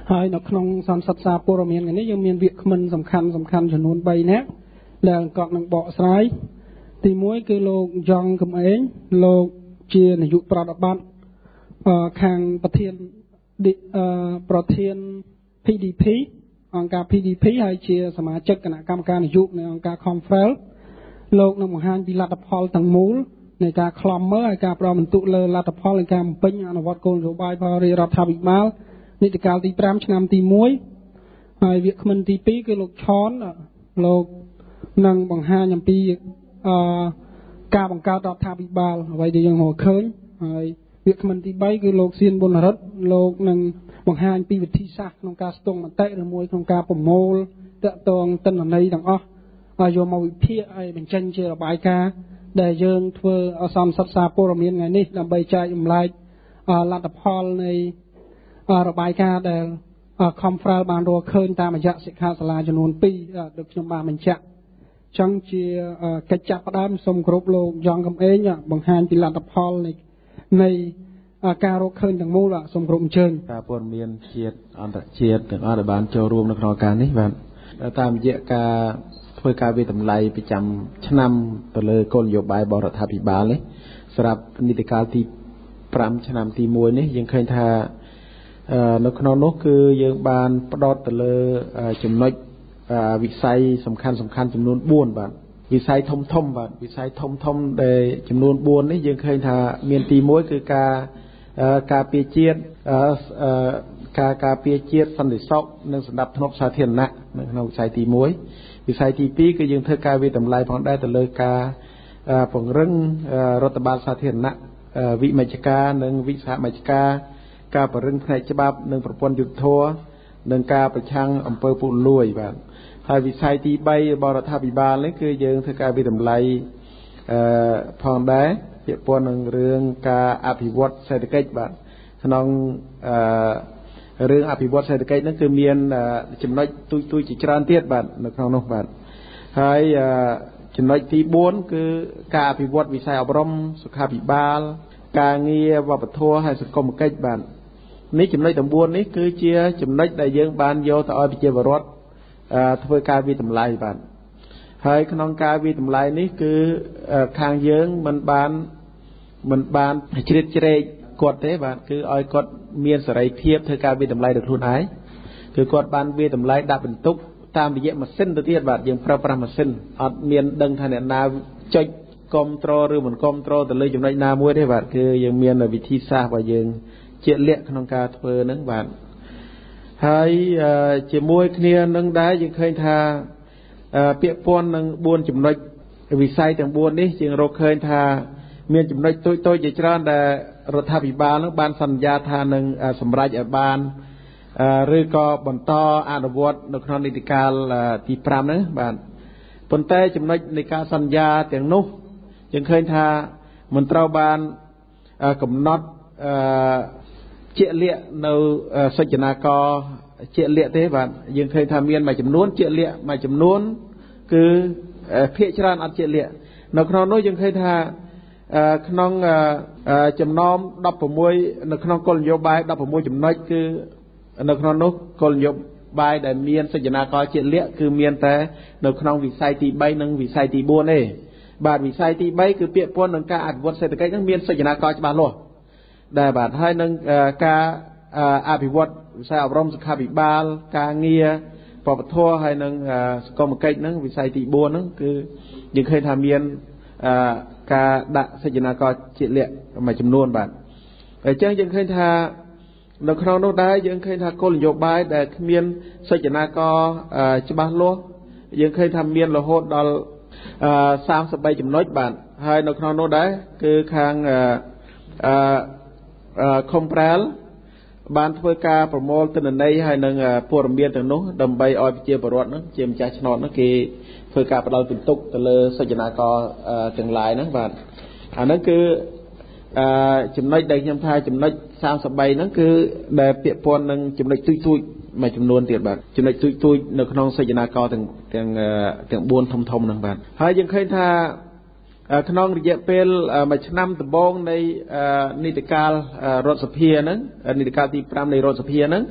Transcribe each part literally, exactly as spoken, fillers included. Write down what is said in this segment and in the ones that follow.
ហើយនៅក្នុងសន្និសីទសារព័ត៌មាននេះយើងមានវាគ្មិនសំខាន់សំខាន់ចំនួនបីនាក់ដែលកក់នឹងបកស្រាយទីមួយគឺលោកយ៉ងកំឯងលោកជានាយកប្រតិបត្តិខាងប្រធានប្រធាន พี ดี พี អង្គការ พี ดี พี ហើយជាសមាជិកគណៈកម្មការនយោបាយនៃអង្គការ Confrel លោកនឹងបង្ហាញពីលទ្ធផលទាំងមូលនៃការខ្លំមើលហើយការផ្ដល់បន្ទុកលើលទ្ធផលនៃការបំពេញអនុវត្តគោលនយោបាយផលរដ្ឋាភិបាលនីតិកាលទីប្រាំឆ្នាំទីមួយហើយវាគ្មិនទីពីរគឺលោកឆនលោកនឹងបង្ហាញអំពីអឺការបង្កើតរដ្ឋាភិបាលអ្វីដែលយើងមកឃើញហើយវាគ្មិនទីបីគឺលោកសៀនប៊ុនរិទ្ធលោកនឹងបង្ហាញពីវិធីសាស្ត្រក្នុងការស្ទង់មតិឬមួយក្នុងការប្រមូលតាក់ទងទិន្នន័យទាំងអស់ហើយយកមកវិភាគឲ្យបញ្ចេញជារបាយការណ៍ដែលយើងធ្វើអសន្និសីទសារព័ត៌មានថ្ងៃនេះដើម្បីចែករំលែកលទ្ធផលនៃរបាយការណ៍ដែល Confrel បានរកឃើញតាមរយៈសិក្ខាសាលាចំនួនពីរដូចខ្ញុំបានបញ្ជាក់ចឹងជាកិច្ចចាប់ផ្ដើមសូមគោរពលោកយ៉ងកំឯងបង្ហាញពីលទ្ធផលនៃនៃការរកឃើញទាំងមូលសូមគោរពអញ្ជើញការព័ត៌មានជាតិអន្តរជាតិទាំងអស់ដែលបានចូលរួមនៅក្នុងការនេះបាទតាមរយៈការធ្វើការវិតម្លៃប្រចាំឆ្នាំទៅលើគោលនយោបាយបរដ្ឋាភិបាលនេះសម្រាប់នីតិកាលទីប្រាំឆ្នាំទីមួយនេះយើងឃើញថានៅក្នុងនោះគឺយើងបានផ្ដោតទៅលើចំណុចវិស័យសំខាន់សំខាន់ចំនួនបួនបាទវិស័យធំធំបាទវិស័យធំធំដែលចំនួនបួននេះយើងឃើញថាមានទីមួយគឺការការពារជាតិការការពារជាតិសន្តិសុខនិងសណ្ដាប់ធ្នាប់សាធារណៈនៅក្នុងវិស័យទីមួយវិស័យទីពីរគឺយើងធ្វើការវិតម្លៃផងដែរទៅលើការពង្រឹងរដ្ឋបាលសាធារណៈវិមជ្ឈការនិងវិសហមជ្ឈការការពង្រឹងផ្នែកច្បាប់និងប្រព័ន្ធយុត្តិធម៌និងការប្រឆាំងអំពើពុករលួយបាទហើយវិស័យទីបីរបស់រដ្ឋាភិបាលនេះគឺយើងធ្វើការវិតម្លៃអឺផងដែរពាក់ព័ន្ធនឹងរឿងការអភិវឌ្ឍសេដ្ឋកិច្ចបាទក្នុងអឺរឿងអភិវឌ្ឍសេដ្ឋកិច្ចហ្នឹងគឺមានចំណុចទូចទូចជាច្រើនទៀតបាទនៅក្នុងនោះបាទហើយចំណុចទីបួនគឺការអភិវឌ្ឍវិស័យអប់រំសុខាភិបាលការងារវប្បធម៌ហើយសង្គមគិច្ចបាទនេះចំណុចទាំងបួននេះគឺជាចំណុចដែលយើងបានយកទៅឲ្យប្រជាពលរដ្ឋធ្វើការវិតម្លៃបាទហើយក្នុងការវិតម្លៃនេះគឺខាងយើងមិនបានមិនបានជ្រៀតជ្រែកគាត់ទេបាទគឺឲ្យគាត់មានសេរីភាពធ្វើការវិតម្លៃដោយខ្លួនឯងគឺគាត់បានវិតម្លៃដាក់បន្ទុកតាមរយៈម៉ាស៊ីនទៅទៀតបាទយើងប្រើប្រាស់ម៉ាស៊ីនអត់មានដឹងថាអ្នកណាចុចគ្រប់គ្រងឬមិនគ្រប់គ្រងទៅលើចំណុចណាមួយទេបាទគឺយើងមានវិធីសាស្ត្ររបស់យើងជាក់លាក់ក្នុងការធ្វើហ្នឹងបាទហើយជាមួយគ្នានឹងដែរយើងឃើញថាពាក្យព័ន្ធនឹងបួនចំណុចវិស័យទាំងបួននេះយើងរកឃើញថាមានចំណុចតូចតូចជាច្រើនដែលរដ្ឋាភិបាលនឹងបានសន្យាថានឹងសម្រេចឲ្យបានឬក៏បន្តអនុវត្តនៅក្នុងនីតិកាលទីប្រាំហ្នឹងបាទប៉ុន្តែចំណុចនៃការសន្យាទាំងនោះយើងឃើញថាមិនត្រូវបានកំណត់ជាក់លាក់នៅសច្ចនាករជាក់លាក់ទេបាទយើងឃើញថាមានមួយចំនួនជាក់លាក់មួយចំនួនគឺភាគច្រើនអត់ជាក់លាក់នៅក្នុងនោះយើងឃើញថាក្នុងចំណោមដប់ប្រាំមួយនៅក្នុងគោលនយោបាយដប់ប្រាំមួយចំណុចគឺនៅក្នុងនោះគោលនយោបាយដែលមានសច្ចនាករជាក់លាក់គឺមានតែនៅក្នុងវិស័យទីបីនិងវិស័យទីបួនទេបាទវិស័យទីបីគឺពាក្យពន្ធនឹងការអភិវឌ្ឍសេដ្ឋកិច្ចនឹងមានសច្ចនាករច្បាស់លាស់ដែរបាទហើយនឹងការអភិវឌ្ឍវិស័យអប់រំសុខាភិបាលការងារវប្បធម៌ហើយនឹងសង្គមគិច្ចហ្នឹងវិស័យទីបួនហ្នឹងគឺយើងឃើញថាមានការដាក់សច្ចនាករជាក់លាក់មួយចំនួនបាទអញ្ចឹងយើងឃើញថានៅក្នុងនោះដែរយើងឃើញថាគោលនយោបាយដែលគ្មានសច្ចនាករច្បាស់លាស់យើងឃើញថាមានរហូតដល់សាមសិបបីចំណុចបាទហើយនៅក្នុងនោះដែរគឺខាងអឺConfrelបានធ្វើការប្រមូលទិន្នន័យហើយនឹងព័ត៌មានទាំងនោះដើម្បីឲ្យប្រជាពលរដ្ឋហ្នឹងជាម្ចាស់ឆ្នោតហ្នឹងគេធ្វើការផ្ដល់ពិន្ទុទៅលើសច្ចនាករទាំងឡាយហ្នឹងបាទអាហ្នឹងគឺចំណុចដែលខ្ញុំថាចំណុចសាមសិបបីហ្នឹងគឺដែលពាក់ព័ន្ធនឹងចំណុចទូចទូចមួយចំនួនទៀតបាទចំណុចទូចទូចនៅក្នុងសច្ចនាករទាំងទាំងទាំងបួនធំធំហ្នឹងបាទហើយយើងឃើញថាក្នុងរយៈពេលមួយឆ្នាំដំបូងនៃនីតិកាលរដ្ឋសភាហ្នឹងនីតិកាលទីប្រាំនៃរដ្ឋសភាហ្នឹង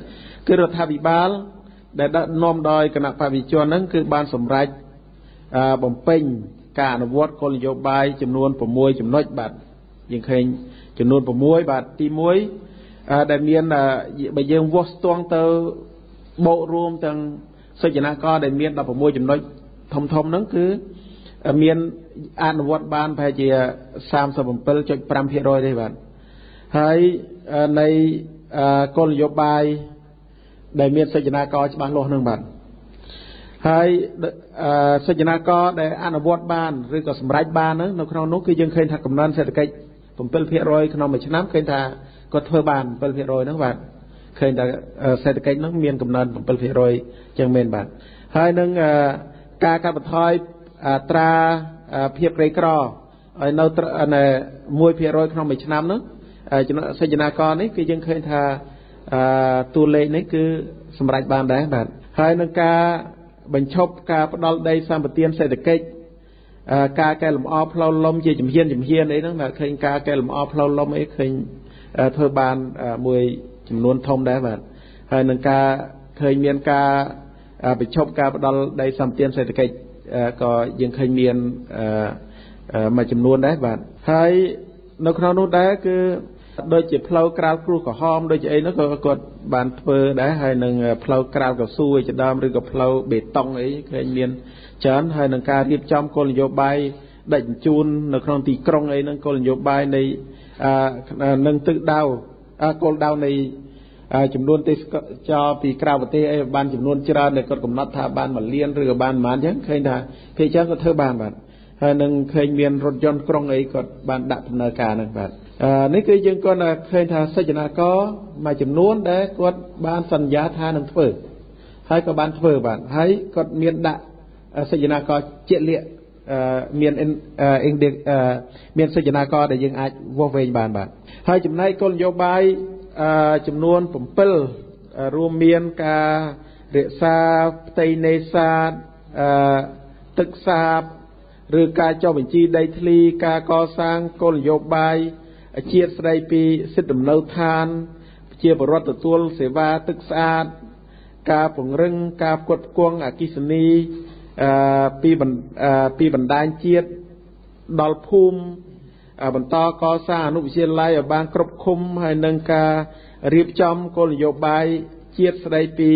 គឺរដ្ឋាភិបាលដែលដឹកនាំដោយគណៈបព្វជិជនហ្នឹងគឺបានសម្រេចបំពេញការអនុវត្តគោលនយោបាយចំនួន6ចំណុចបាទយើងឃើញចំនួន6បាទទី1ដែលមានបើយើងវាស់ស្ទង់ទៅបូករួមទាំងសេចក្ដីកដែលមាន16ចំណុចធំធំហ្នឹងគឺមានអនុវត្តបានប្រហែលជា សាមសិបเจ็ดจุดห้าเปอร์เซ็นต์ ទេបាទហើយនៃគោលនយោបាយដែលមានសេចក្ដីកច្បាស់លាស់ហ្នឹងបាទហើយសេចក្ដីកដែលអនុវត្តបានឬក៏សម្រេចបានហ្នឹងនៅក្នុងនោះគឺយើងឃើញថាកំណើនសេដ្ឋកិច្ច7%ក្នុងមួយឆ្នាំឃើញថាគាត់ធ្វើបាន7%ហ្នឹងបាទឃើញថាសេដ្ឋកិច្ចហ្នឹងមានកំណើន7%ចឹងមែនបាទហើយនឹងការកាត់បន្ថយត្រាភាពក្រីក្រឲ្យនៅ1%ក្នុងមួយឆ្នាំនោះសេចក្ដីកនេះគឺយើងឃើញថាតួលេខនេះគឺសម្រេចបានដែរបាទហើយនឹងការបញ្ឈប់ការផ្ដាល់ដីសម្បត្តិសេដ្ឋកិច្ចការកែលម្អផ្លូវលំជាជំហានជំហានអីហ្នឹងបាទឃើញការកែលម្អផ្លូវលំអីឃើញធ្វើបានមួយចំនួនធំដែរបាទហើយនឹងការឃើញមានការបញ្ឈប់ការផ្ដាល់ដីសម្បត្តិសេដ្ឋកិច្ចក៏យើងឃើញមានមួយចំនួនដែរបាទហើយនៅក្នុងនោះដែរគឺដូចជាផ្លូវក្រាលគ្រួសក្រហមដូចជាអីនោះក៏គាត់បានធ្វើដែរហើយនឹងផ្លូវក្រាលកស៊ូឯជាដើមឬក៏ផ្លូវបេតុងអីឃើញមានច្រើនហើយនឹងការរៀបចំគោលនយោបាយដឹកជញ្ជូននៅក្នុងទីក្រុងអីហ្នឹងគោលនយោបាយនៃនឹងទិសដៅគោលដៅនៃចំនួនទេសចរពីក្រៅប្រទេសអីបានចំនួនច្រើនដែលគាត់កំណត់ថាបានមួយលានឬក៏បានប៉ុន្មានអញ្ចឹងឃើញថាគេចឹងគាត់ធ្វើបានបាទហើយនឹងឃើញមានរថយន្តក្រុងអីគាត់បានដាក់ដំណើរការហ្នឹងបាទនេះគឺយើងគាត់ឃើញថាសេចក្ដីកមួយចំនួនដែលគាត់បានសន្យាថានឹងធ្វើហើយក៏បានធ្វើបាទហើយគាត់មានដាក់សេចក្ដីកជាក់លាក់មានមានសេចក្ដីកដែលយើងអាចវាស់វែងបានបាទហើយចំណែកគោលនយោបាយចំនួន7រួមមានការរក្សាផ្ទៃនេសាទទឹកសាបឬការចុះបញ្ជីដីធ្លីការកសាងគោលនយោបាយជាតិស្ដីពីសិទ្ធិលំនៅឋានជាបរិវត្តទទួលសេវាទឹកស្អាតការពង្រឹងការផ្គត់ផ្គង់អគ្គិសនីពីពីបណ្ដាញជាតិដល់ភូមិបន្តកសាងអនុវិទ្យាល័យឲ្យបានគ្រប់ឃុំហើយនឹងការរៀបចំគោលនយោបាយជាតិស្ដីពី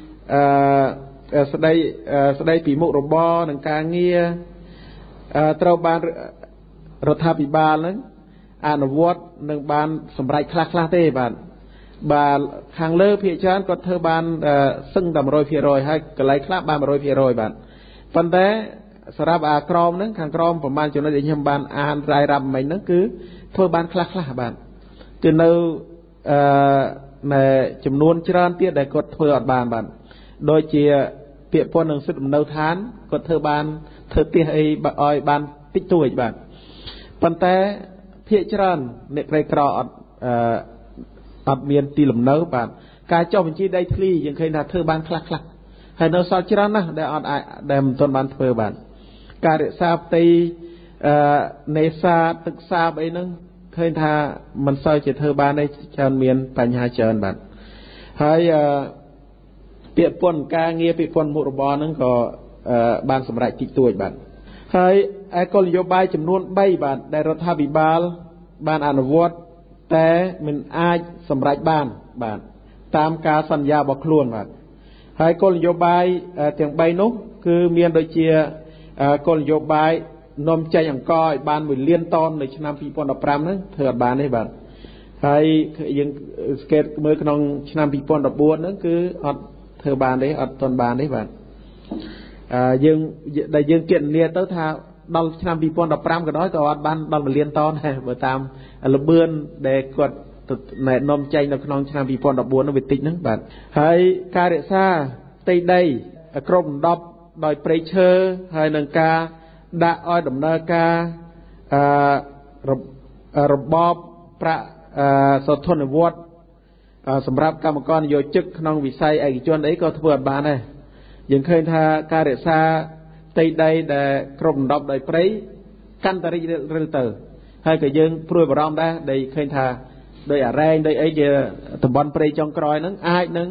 ស្ដីស្ដីពីមុខរបរនិងការងារត្រូវបានរដ្ឋាភិបាលហ្នឹងអនុវត្តនឹងបានសម្រេចខ្លះខ្លះទេបាទបាទខាងលើភាគច្រើនគាត់ធ្វើបានសឹងតែ100%ហើយកន្លែងខ្លះបាន100%បាទប៉ុន្តែសម្រាប់អាក្រមហ្នឹងខាងក្រមប្រហែលចំណុចដែលខ្ញុំបានអានរាយរាប់មិញហ្នឹងគឺធ្វើបានខ្លះខ្លះបាទគឺនៅអឺចំនួនច្រើនទៀតដែលគាត់ធ្វើអត់បានបាទដូចជាពាក្យពន្ធនឹងសិទ្ធិលំនៅឋានគាត់ធ្វើបានធ្វើផ្ទះអីឲ្យបានតិចតួចបាទប៉ុន្តែភាគច្រើនអ្នកក្រីក្រអត់អឺអត់មានទីលំនៅបាទការចុះបញ្ជីដីធ្លីយើងឃើញថាធ្វើបានខ្លះខ្លះហើយនៅសល់ច្រើនណាស់ដែលអត់អាចដែលមិនទាន់បានធ្វើបាទការរក្សាផ្ទៃអឺនេសាទទឹកសាបអីហ្នឹងឃើញថាមិនសូវជាធ្វើបានទេច្រើនមានបញ្ហាច្រើនបាទហើយអឺពាក្យពន្ធការងារពាក្យពន្ធមុខរបរហ្នឹងក៏បានសម្រេចតិចតួចបាទហើយឯគោលនយោបាយចំនួន3បាទដែលរដ្ឋាភិបាលបានអនុវត្តតែមិនអាចសម្រេចបានបាទតាមការសន្យារបស់ខ្លួនបាទហើយគោលនយោបាយទាំង3នោះគឺមានដូចជាគោលនយោបាយនាំចេញអង្ករឲ្យបានមួយលានតោននៅឆ្នាំពីរពាន់ដប់ប្រាំហ្នឹងធ្វើអត់បានទេបាទហើយយើងស្កេតមើលក្នុងឆ្នាំពីរពាន់ដប់បួនហ្នឹងគឺអត់ធ្វើបានទេអត់ទាន់បានទេបាទអឺយើងដែលយើងគណនាទៅថាដល់ឆ្នាំពីរពាន់ដប់ប្រាំក៏ដោយក៏អត់បានដល់មួយលានតោនដែរបើតាមលម្អឿនដែលគាត់ណែនាំចេញនៅក្នុងឆ្នាំពីរពាន់ដប់បួននោះវាតិចហ្នឹងបាទហើយការរក្សាផ្ទៃដីគ្របដណ្ដប់ដោយព្រៃឈើហើយនឹងការដាក់ឲ្យដំណើរការអឺរបបប្រាក់សោធនវត្តសម្រាប់កម្មករនយោជិកក្នុងវិស័យឯកជនអីក៏ធ្វើអត់បានដែរយើងឃើញថាការរក្សាផ្ទៃដីដែលគ្របដណ្ដប់ដោយព្រៃកាន់តែរីករាលទៅហើយក៏យើងព្រួយបារម្ភដែរដែលឃើញថាដោយអារ៉ែងដោយអីជាតំបន់ព្រៃចុងក្រោយហ្នឹងអាចនឹង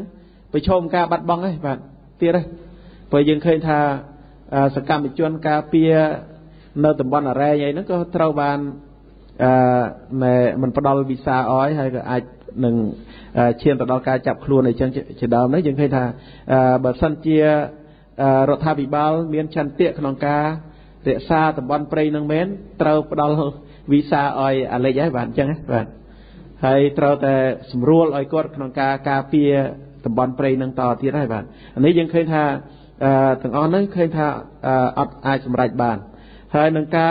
ไปชมการบัดบ้องไอ้บัดเตี้ยเลยพอยังเคยทาสกัดไปจวนกาเปียเนื้อตำบลอะไรอย่างนั้นก็เท่าบานในมันประดอลวิซาอ้อยให้ก็อาจหนึ่งเชียนประดอลการจับครัวในเชิงเฉดาวนั้นยังเคยทาแบบสันเจียรถทาบิบาลเมียนชันเตี้ยขนมกาเตะซาตำบลเปรย์นังเม้นเท่าประดอลวิซาอ้อยอะไรอย่างนี้บัดจังไงบัดให้เท่าแต่สมรู้อ้อยกดขนมกากาเปียตำบลเปรย์นังต่อที่ได้บัดอันนี้ยังเคยทาถึงอันนั้นเคยทาอัดไอสมรัยบานให้นังกา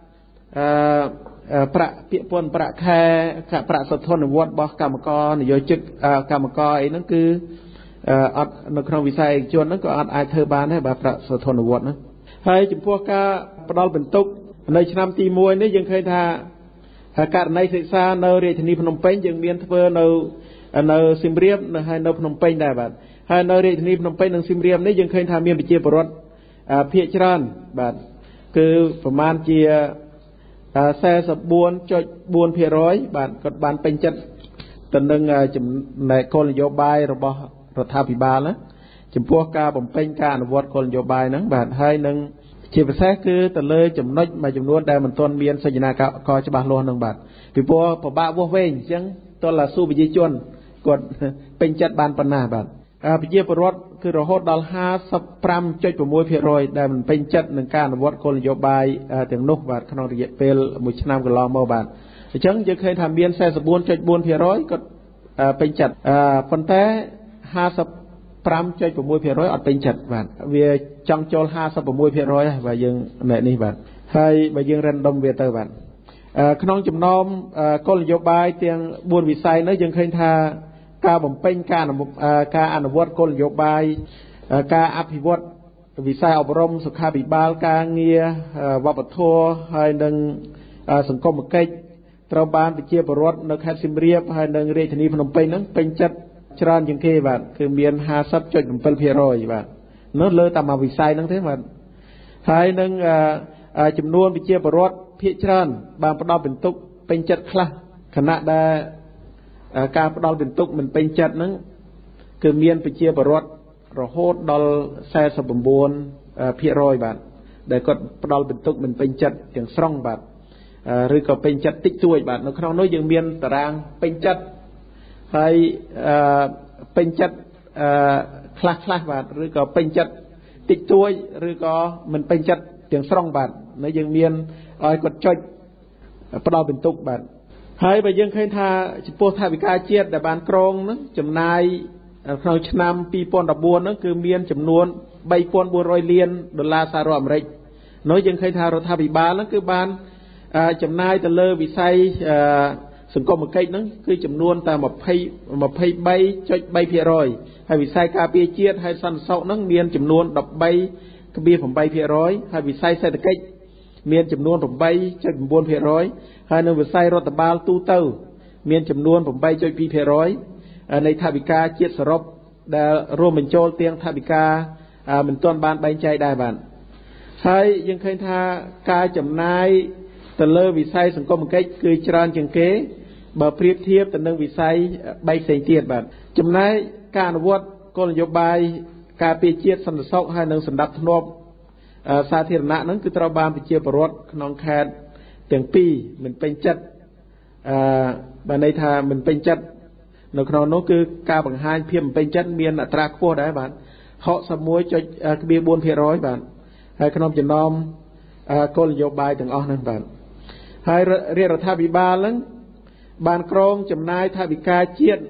ประเปียปนประแค่ประสะท้อนวัดบอกกรรมกรโยจิกกรรมกรนั่นคืออัดในครองวิสัยจวนนั้นก็อัดไอเธอบานให้แบบประสะท้อนวัดนะให้จุดพวกกาประดอลเป็นตุกในชนามตีมวยนี่ยังเคยทาการในศึกษาในเรทนีพนมเปญยังเมียนเพื่อในในซิมเรียมในให้ในพนมเปญได้บัดให้ในเรทนีพนมเปญในซิมเรียมนี่ยังเคยทำเมียนไปเจียบรถเพียจรันบัดคือประมาณเจียแซ่สบวนจดบวนเพียร้อยบานกดบานเป็นจัดตนหนึ่งจำในคนโยบายระบบรัฐบิบาลนะจำพวกการผมเป็นการอนุวัตคนโยบายนั้นบานให้หนึ่งเชื่อแท้คือแต่เลยจำนวนมาจำนวนได้มันต้นเมียนสัญญากกอจะบาลล้วนหนึ่งบาทพี่ปัวปะบ้าวัวเวงจังต้นละสู้ไปยี่จวนกดเป็นจัดบานปนาบาทไปเยี่ยมรถคือเราโหดดอลห้าสับพรำจดประมวยเพียรอยได้มันเป็นจัดหนึ่งการวัดคนโยบายถึงนุกบาทขนมเรียเปลมุชนามกับลอมเมาบาทฉันจะเคยทำเบียนแซ่สบุนจดบุนเพียรอยก็เป็นจัดปันแต่ห้าสับพรำจดประมวยเพียรอยอดเป็นจัดบาทเวียจังโจลห้าสับประมวยเพียรอยว่ายังในนี้บาทให้ว่ายังเรนดอมเวเตอร์บาทขนมจุ่มน้อมคนโยบายเตียงบุญวิสัยนั้นยังเคยทาการบ่มเป็นการการอนุวัตคนโยบายการอภิวัตวิสัยอบรมสุขาบิบาลการเงียวัปทัวให้ดังสังคมเกิดตราบานไปเชี่ยวรถในแคสิมเรียบให้ดังเรทนีพนมเปญนั้นเป็นจัดชรานยังเกบัดคือเมียนหาซับจดเป็นเป็นเพียรอยบัดนั่นเลยตามมาวิสัยนั่งเท่าบัดให้ดังจำนวนไปเชี่ยวรถพิจารณาบางประดอเป็นตุกเป็นจัดคลาขณะได้การประดอลเป็นตุกมันเป็นจัดนั้นคือเมียนไปเชียบรถเราโหดดอลแซ่สมบูรณ์เพียรอยบาทแต่ก็ประดอลเป็นตุกมันเป็นจัดอย่างสร้างบาทหรือก็เป็นจัดติ๊กตัวบาทในคราวนู้นยังเมียนตารางเป็นจัดให้เป็นจัดคลาคลาบาทหรือก็เป็นจัดติ๊กตัวหรือก็มันเป็นจัดอย่างสร้างบาทในยังเมียนอ้อยกดจ่อยประดอลเป็นตุกบาทให้ไปยังเคยทาจิโปทาวิกาเจียดแต่บานกรองนั้นจำนายเราชนำปีปอนดับบัวนั้นคือเมียนจำนวนใบปอนบัวรอยเลียนดอลลาร์สหรัฐอเมริกน้อยยังเคยทาเราทาวิบาลนั้นคือบานจำนายแต่เลอวิสัยสังคมเกิดนั้นคือจำนวนแต่มาพายมาพายใบจดใบเพียร้อยให้วิสัยกาเปียเจียดให้สันเสานั้นเมียนจำนวนดับใบกระเบียผมใบเพียร้อยให้วิสัยเศรษฐกิจเมียนจำนวนผมใบจดบนเพียร้อยให้ในวิสัยรัฐบาลตู้เต้าเมียนจำนวนผมใบจดปีเพียร้อยในทาบิกาเจียดสรบได้รวมเป็นโจลเตียงทาบิกาเหมือนต้นบานใบใจได้บานให้ยังเคยทาการจำนายแต่เลอวิสัยสังคมเกิดคือจราจังเก๋บ่เปรียบเทียบแต่หนึ่งวิสัยใบเสียงเตียดบานจำนายการวัดกลยุทธ์ใบการเปียเจียดสันติสุขให้หนึ่งสันดับทนบสาธารณะนั้นคือตราบานไปเจียบรถน้องแคดเตียงปีเหมือนเป็นจัดบานในทาเหมือนเป็นจัดในคราวนู้คือการบังคับเพียงเป็นจัดเมียนอัตราขั้วได้บานเขาสมวยจะเบียบวนเพียร้อยบานให้ขนมจะน้อมกลยุทธ์ใบถึงอ้อนั่นบานให้เรียกรัฐบิบาลนั้นบานกรองจำนายทาบิกาเจียด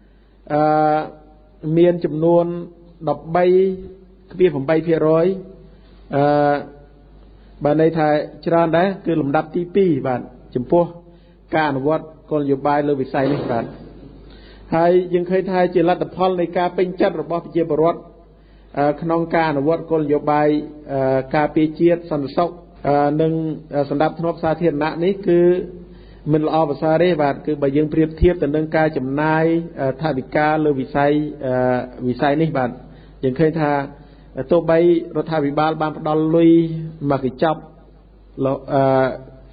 เมียนจำนวนดอกใบเบียผมใบเพียร้อยบานในไทยจราได้คือลำดับที่ปีบานจำพวกการวัดกลยุทธ์ใบเลวิสัยนี่บานให้ยังเคยไทยเจริญพลในการเป็นจัดระบบเจียบรถขนองการวัดกลยุทธ์ใบการเปียเจียดสันสกหนึ่งสันดับทนบสาธารณะนี้คือมันละอภาษาเรบาทคือใบยังเปรียบเทียบแต่หนึ่งการจำนายทาบิกาเลวิสัยวิสัยนี่บานยังเคยทาตัวใบรัฐบิบาลบางประดอลลุยมากิจับเรา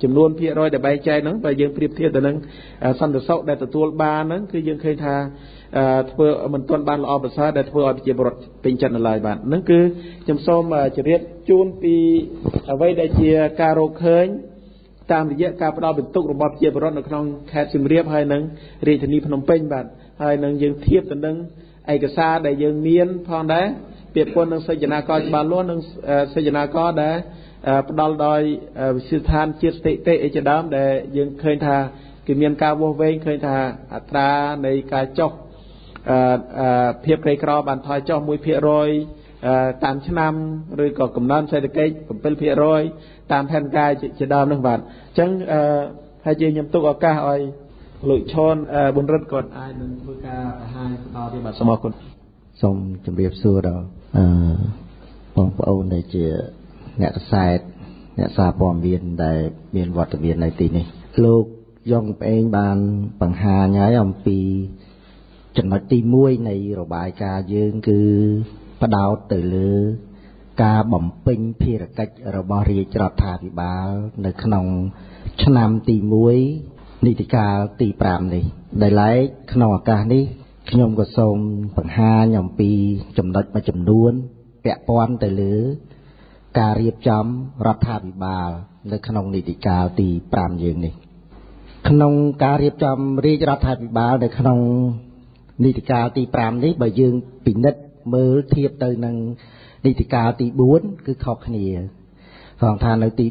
ចំនួនភាគរយដែលបែងចែកហ្នឹងបើយើងប្រៀបធៀបទៅនឹងសន្តិសុខដែលទទួលបានហ្នឹងគឺយើងឃើញថាធ្វើមិនទាន់បានល្អប្រសើរដែលធ្វើឲ្យប្រជាពលរដ្ឋពេញចិត្តនៅឡើយបាទហ្នឹងគឺខ្ញុំសូមជម្រាបជូនពីអ្វីដែលជាការរកឃើញតាមរយៈការផ្ដល់បន្ទុករបស់ប្រជាពលរដ្ឋនៅក្នុងខេត្តសៀមរាបហើយនឹងរាជធានីភ្នំពេញបាទហើយនឹងយើងធៀបទៅនឹងឯកសារដែលយើងមានផងដែរពាក្យពន្ធនឹងសេចក្ដីកោច្បាស់លាស់និងសេចក្ដីកោដែលផ្ដល់ដោយវិទ្យាស្ថានជាតិស្ថិតិអីជាដើមដែលយើងឃើញថាគឺមានការវាស់វែងឃើញថាអត្រានៃការចុះភាពក្រីក្របានថយចុះមួយភាគរយតាមឆ្នាំឬក៏កំណើនសេដ្ឋកិច្ច7ភាគរយតាមផែនការជាដើមនោះបាទអញ្ចឹងហើយជាខ្ញុំទុកឱកាសឲ្យលោកឈុនប៊ុនរិទ្ធគាត់អាចនឹងធ្វើការបង្ហាញបន្តទៀតបាទសូមអរគុណសូមជម្រាបសួរដល់បងប្អូនដែលជាអ្នកខ្សែអ្នកសារព័ត៌មានដែលមានវត្តមាននៅទីនេះលោកយ៉ងប្អេងបានបង្ហាញហើយអំពីចំណុចទីមួយនៃរបាយការណ៍យើងគឺផ្ដោតទៅលើការបំពេញភារកិច្ចរបស់រាជរដ្ឋាភិបាលនៅក្នុងឆ្នាំទីមួយនីតិកាលទី5នេះដែលឡែកក្នុងឱកាសនេះខ្ញុំក៏សូមបង្ហាញអំពីចំណុចមួយចំនួនពាក់ព័ន្ធទៅលើការរៀបចំរដ្ឋាភិបាលនៅក្នុងនីតិកាលទី5យើងនេះក្នុងការរៀបចំរាជរដ្ឋាភិបាលនៅក្នុងនីតិកាលទី5នេះបើយើងពិនិត្យមើលធៀបទៅនឹងនីតិកាលទី4គឺខុសគ្នាត្រង់ថានៅទី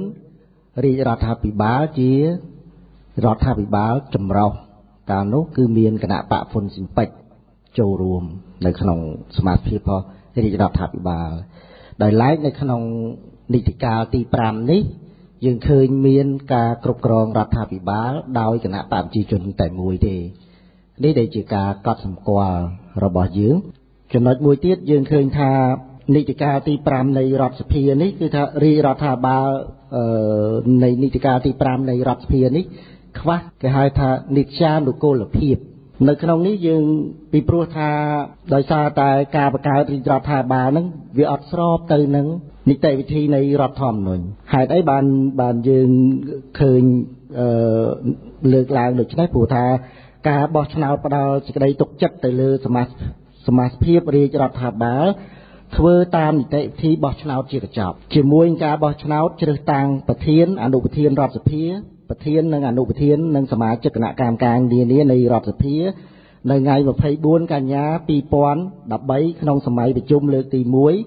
4រាជរដ្ឋាភិបាលជារដ្ឋាភិបាលចម្រុះកាលនោះគឺមានគណៈបកហ៊ុនស៊ិនប៉ិចចូលរួមនៅក្នុងសមាជិករបស់រាជរដ្ឋាភិបាលដោយឡែកនៅក្នុងនីតិកាលទី5នេះយើងឃើញមានការគ្រប់គ្រងរដ្ឋាភិបាលដោយគណៈបកប្រជាជនតែមួយទេនេះដែលជាការកត់សម្គាល់របស់យើងចំណុចមួយទៀតយើងឃើញថានីតិកាលទី5នៃរដ្ឋសភានេះគឺថារាជរដ្ឋាភិបាលនៃនីតិកាលទី5នៃរដ្ឋសភានេះខ្វះគេហៅថានីតិចានុគោលភាពនៅក្នុងនេះយើងពីព្រោះថាដោយសារតែការបង្កើតរាជរដ្ឋាភិបាលហ្នឹងវាអត់ស្របទៅនឹងនីតិវិធីនៃរដ្ឋធម្មនុញ្ញហេតុអីបានបានយើងឃើញលើកឡើងដូចនេះព្រោះថាការបោះឆ្នោតផ្ដល់សេចក្តីទុកចិត្តទៅលើសមាជិកសមាជិកភាពរាជរដ្ឋាភិបាលធ្វើតាមនីតិវិធីបោះឆ្នោតជាកញ្ចប់ជាមួយការបោះឆ្នោតជ្រើសតាំងប្រធានអនុប្រធានរដ្ឋសភាប្រធាននិងអនុប្រធាននិងសមាជិកគណៈកម្មការនានានៃរដ្ឋសភានៅថ្ងៃ24កញ្ញា2013ក្នុងសម័យប្រជុំលើកទី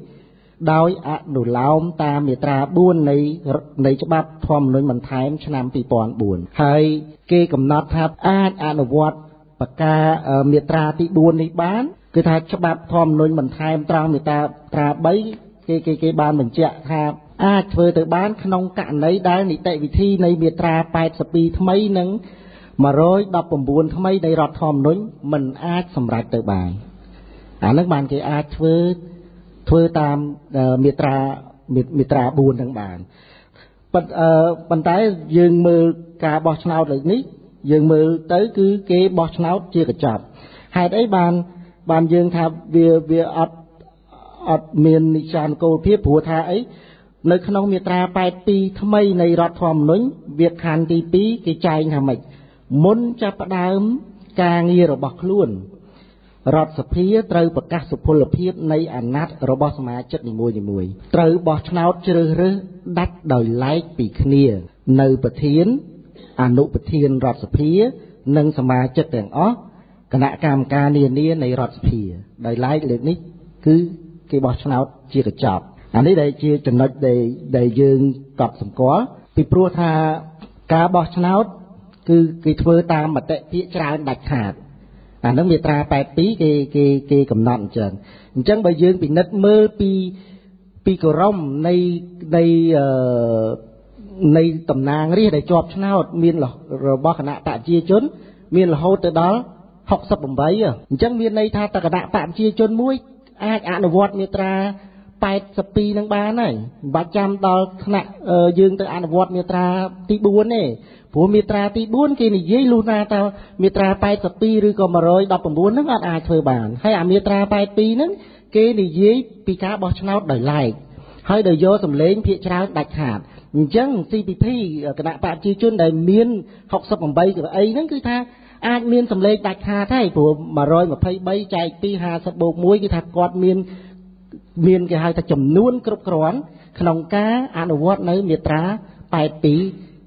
1ដោយអនុលោមតាមមាត្រា4នៃនៃច្បាប់ធម្មនុញ្ញបន្ថែមឆ្នាំ2004ហើយគេកំណត់ថាអាចអនុវត្តប្រការមាត្រាទី4នេះបានគឺថាច្បាប់ធម្មនុញ្ញបន្ថែមត្រង់មាត្រា3គេគេគេបានបញ្ជាក់ថាអាចធ្វើទៅបានក្នុងករណីដែលនីតិវិធីនៃមាត្រា82ថ្មីនិង119ថ្មីនៃរដ្ឋធម្មនុញ្ញមិនអាចសម្រេចទៅបានអានឹងបានគេអាចធ្វើធ្វើតាមមាត្រាមាត្រា4ហ្នឹងបានប៉ុន្តែយើងមើលការបោះឆ្នោតលើកនេះយើងមើលទៅគឺគេបោះឆ្នោតជាកញ្ចប់ហេតុអីបានបានយើងថាវាវាអត់អត់មាននិច្ចានុគោលភាពព្រោះថាអីនៅក្នុងមាត្រា82ថ្មីនៃរដ្ឋធម្មនុញ្ញវាខណ្ឌទី2គេចែងថាម៉េចមុនចាប់ផ្ដើមការងាររបស់ខ្លួនរដ្ឋសភាត្រូវប្រកាសសុពលភាពនៃអាណត្តិរបស់សមាជិកនីមួយៗត្រូវបោះឆ្នោតជ្រើសរើសដាច់ដោយឡែកពីគ្នានៅប្រធានអនុប្រធានរដ្ឋសភានិងសមាជិកទាំងអស់គណៈកម្មការនានានៃរដ្ឋសភាដោយឡែកលើកនេះគឺគេបោះឆ្នោតជាកញ្ចប់អានេះដែលជាចំណុចដែលដែលយើងកត់សម្គាល់ពីព្រោះថាការបោះឆ្នោតគឺគេធ្វើតាមមតិភាគច្រើនដាច់ខាតអានឹងមាត្រា82គេគេគេកំណត់អញ្ចឹងអញ្ចឹងបើយើងពិនិត្យមើលពីពីគរមនៃនៃអឺនៃតំណាងរាស្ត្រដែលជាប់ឆ្នោតមានរបស់គណៈបកប្រជាជនមានរហូតទៅដល់68អញ្ចឹងមានន័យថាតគណៈបកប្រជាជនមួយអាចអនុវត្តមាត្រា82នឹងបានហើយមិនបាច់ចាំដល់ថ្នាក់យើងទៅអនុវត្តមាត្រាទី4ទេព្រោះមាត្រាទី4គេនិយាយលុះណាតើមាត្រា82ឬក៏119ហ្នឹងអត់អាចធ្វើបានហើយអាមាត្រា82ហ្នឹងគេនិយាយពីការបោះឆ្នោតដោយឡែកហើយដោយយកសម្លេងភាគច្រើនដាច់ខាតអអញ្ចឹង ซี พี พี គណៈបព្វជិជនដែលមាន หกสิบแปด កៅអីហ្នឹងគឺថាអាចមានសម្លេងដាច់ខាតហើយព្រោះmột trăm hai mươi baចែកពីห้าสิบบូកមួយគឺថាគាត់មានមានគេហៅថាចំនួនគ្រប់គ្រាន់ក្នុងការអនុវត្តនៅមាត្រាแปดสิบ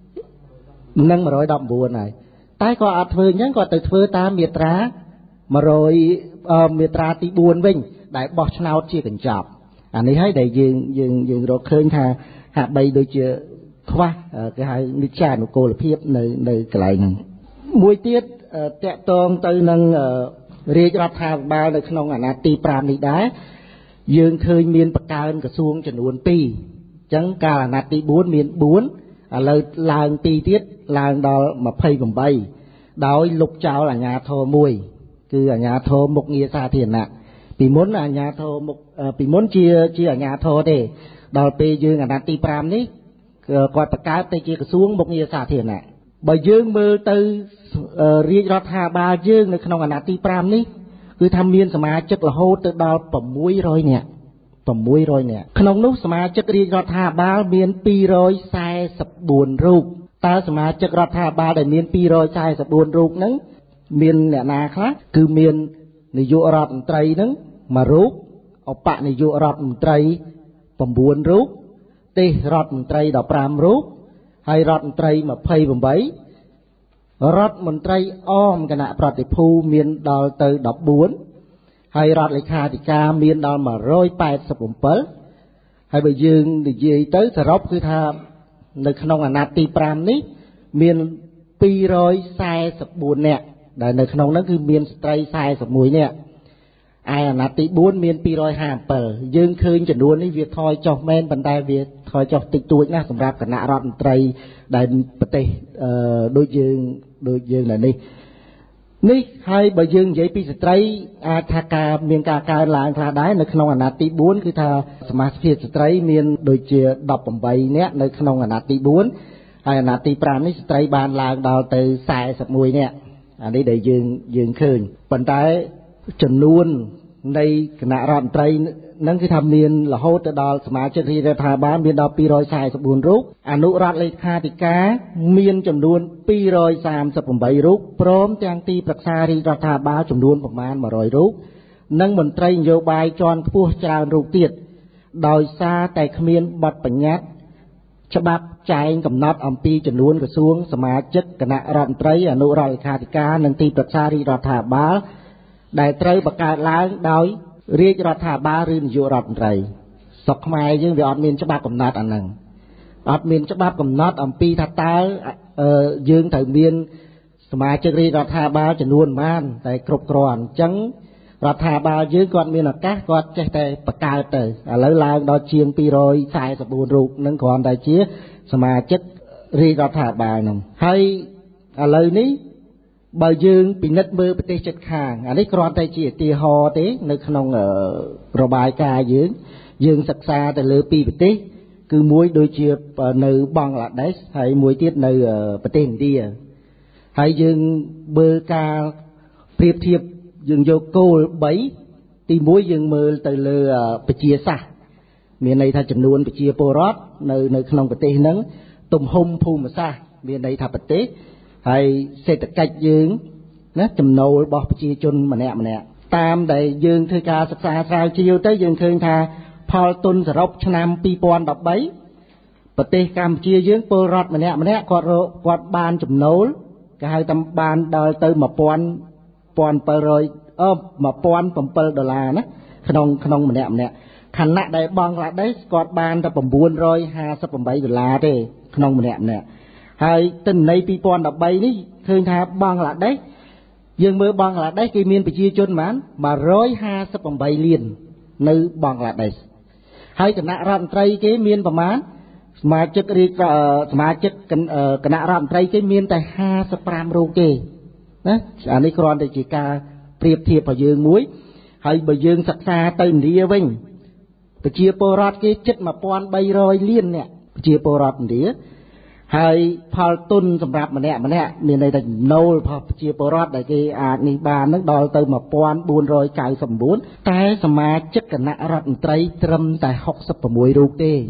twoនិងmột trăm mười chínហើយតែគាត់អត់ធ្វើអញ្ចឹងគាត់ទៅធ្វើតាមមាត្រាmột trămមាត្រាទីfourវិញដែលបោះឆ្នោតជាកញ្ចប់អានេះហើយដែលយើងយើងយើងរកឃើញថាហាក់បីដូចជាខ្វះគេហៅនិច្ចានុគោលភាពនៅនៅកន្លែងហ្នឹងមួយទៀតតកតងទៅនឹងរាជរដ្ឋាភិបាលនៅក្នុងអាណត្តិទីfiveនេះដែរយើងឃើញមានបង្កើនក្រសួងចំនួនtwoអញ្ចឹងកាលអាណត្តិទីfourមានfourឥឡូវឡើងtwoទៀតឡើងដល់twenty-eightដោយលុបចោលអាជ្ញាធរមួយគឺអាជ្ញាធរមុខងារសាធារណៈពីមុនអាជ្ញាធរមុខពីមុនជាជាអាជ្ញាធរទេដល់ពេលយើងអាណត្តិទីfiveនេះគាត់បង្កើតទៅជាក្រសួងមុខងារសាធារណៈបើយើងមើលទៅរាជរដ្ឋាភិបាលយើងនៅក្នុងអាណត្តិទីfiveនេះគឺថាមានសមាជិករហូតទៅដល់six hundredនាក់six hundredនាក់ក្នុងនោះសមាជិករាជរដ្ឋាភិបាលមានtwo hundred forty-fourរូបតើសមាជិករដ្ឋាភិបាលដែលមានtwo hundred forty-fourរូបហ្នឹងមានអ្នកណាខ្លះគឺមាននាយករដ្ឋមន្ត្រីហ្នឹងមួយរូបឧបនាយករដ្ឋមន្ត្រីnineរូបទេសរដ្ឋមន្ត្រីfifteenរូបហើយរដ្ឋមន្ត្រីtwenty-eightរដ្ឋមន្ត្រីអមគណៈប្រតិភូមានដល់ទៅfourteenហើយរដ្ឋលេខាធិការមានដល់one hundred eighty-sevenហើយបើយើងនិយាយទៅសរុបគឺថានៅក្នុងអាណត្តិទីfiveនេះមានtwo hundred forty-fourនាក់ដែលនៅក្នុងហ្នឹងគឺមានស្ត្រីforty-oneនាក់ឯអាណត្តិទីfourមានtwo hundred fifty-sevenយើងឃើញចំនួននេះវាថយចុះមែនប៉ុន្តែវាថយចុះតិចតួចណាស់សម្រាប់គណៈរដ្ឋមន្ត្រីដែលប្រទេសអឺដូចយើងដូចយើងនៅនេះនេះហើយបើយើងនិយាយពីស្ត្រីអាចថាការមានការកើនឡើងខ្លះដែរនៅក្នុងអាណត្តិទីfourគឺថាសមាជិកស្ត្រីមានដូចជាeighteenនាក់នៅក្នុងអាណត្តិទីfourហើយអាណត្តិទីfiveនេះស្ត្រីបានឡើងដល់ទៅforty-oneនាក់អានេះដែលយើងយើងឃើញប៉ុន្តែចំនួននៃគណៈរដ្ឋមន្ត្រីហ្នឹងគឺថាមានរហូតទៅដល់សមាជិករាជរដ្ឋាភិបាលមានដល់two hundred forty-fourរូបអនុរដ្ឋលេខាធិការមានចំនួនtwo hundred thirty-eightរូបព្រមទាំងទីប្រឹក្សារាជរដ្ឋាភិបាលចំនួនប្រមាណone hundredរូបនិងមន្ត្រីនយោបាយជាន់ខ្ពស់ច្រើនរូបទៀតដោយសារតែគ្មានបទបញ្ញត្តិច្បាប់ចែងកំណត់អំពីចំនួនក្រសួងសមាជិកគណៈរដ្ឋមន្ត្រីអនុរដ្ឋលេខាធិការនិងទីប្រឹក្សារាជរដ្ឋាភិបាលដែលត្រូវបង្កើតឡើងដោយរាជរដ្ឋាភិបាលឬនាយករដ្ឋមន្ត្រីស្រុកខ្មែរយើងវាអត់មានច្បាប់កំណត់អាហ្នឹងអត់មានច្បាប់កំណត់អំពីថាតើយើងត្រូវមានសមាជិករាជរដ្ឋាភិបាលចំនួនប៉ុន្មានតែគ្រប់គ្រាន់អញ្ចឹងរដ្ឋាភិបាលយើងគាត់មានឱកាសគាត់ចេះតែបង្កើតទៅឥឡូវឡើងដល់ជាងtwo hundred forty-fourរូបនឹងគ្រាន់តែជាសមាជិករាជរដ្ឋាភិបាលហ្នឹងហើយឥឡូវនេះបើយើងពិនិត្យមើលប្រទេសជិតខាងអានេះគ្រាន់តែជាឧទាហរណ៍ទេនៅក្នុងរបាយការណ៍យើងយើងសិក្សាទៅលើពីរប្រទេសគឺមួយដូចជានៅបង់ក្លាដេសហើយមួយទៀតនៅប្រទេសឥណ្ឌាហើយយើងមើលការប្រៀបធៀបយើងយកគោលthreeទីoneយើងមើលទៅលើប្រជាសាស្ត្រមានន័យថាចំនួនប្រជាពលរដ្ឋនៅនៅក្នុងប្រទេសហ្នឹងទំហំភូមិសាស្ត្រមានន័យថាប្រទេសហើយសេដ្ឋកិច្ចយើងណាចំណូលរបស់ប្រជាជនម្នាក់ម្នាក់តាមដែលយើងធ្វើការសិក្សាស្រាវជ្រាវទៅយើងឃើញថាផលទុនសរុបឆ្នាំtwo thousand thirteenប្រទេសកម្ពុជាយើងពលរដ្ឋម្នាក់ម្នាក់គាត់គាត់បានចំណូលគេហៅថាបានដល់ទៅone thousand seven hundredអឺone thousand sevenដុល្លារណាក្នុងក្នុងម្នាក់ម្នាក់ខណៈដែលបង់ក្លាដេសគាត់បានតែnine hundred fifty-eightដុល្លារទេក្នុងម្នាក់ម្នាក់ហើយទិន្នន័យtwo thousand thirteenនេះឃើញថាបង់ក្លាដេសយើងមើលបង់ក្លាដេសគេមានប្រជាជនប៉ុន្មានone hundred fifty-eightលាននៅបង់ក្លាដេសហើយគណៈរដ្ឋមន្ត្រីគេមានប្រមាណសមាជិករាជសមាជិកគណៈរដ្ឋមន្ត្រីគេមានតែfifty-fiveរូបទេណាអានេះគ្រាន់តែជាការប្រៀបធៀបរបស់យើងមួយហើយបើយើងសិក្សាទៅឥណ្ឌាវិញប្រជាពលរដ្ឋគេជិតone thousand three hundredលានអ្នកប្រជាពលរដ្ឋឥណ្ឌាហើយផលទុនសម្រាប់ម្នាក់ម្នាក់មានន័យថាចំណូលរបស់ប្រជាពលរដ្ឋដែលគេអាចនេះបាននឹងដល់ទៅone thousand four hundred ninety-nineតែសមាជិកគណៈរដ្ឋមន្ត្រីត្រឹមតែsixty-sixរូបទេ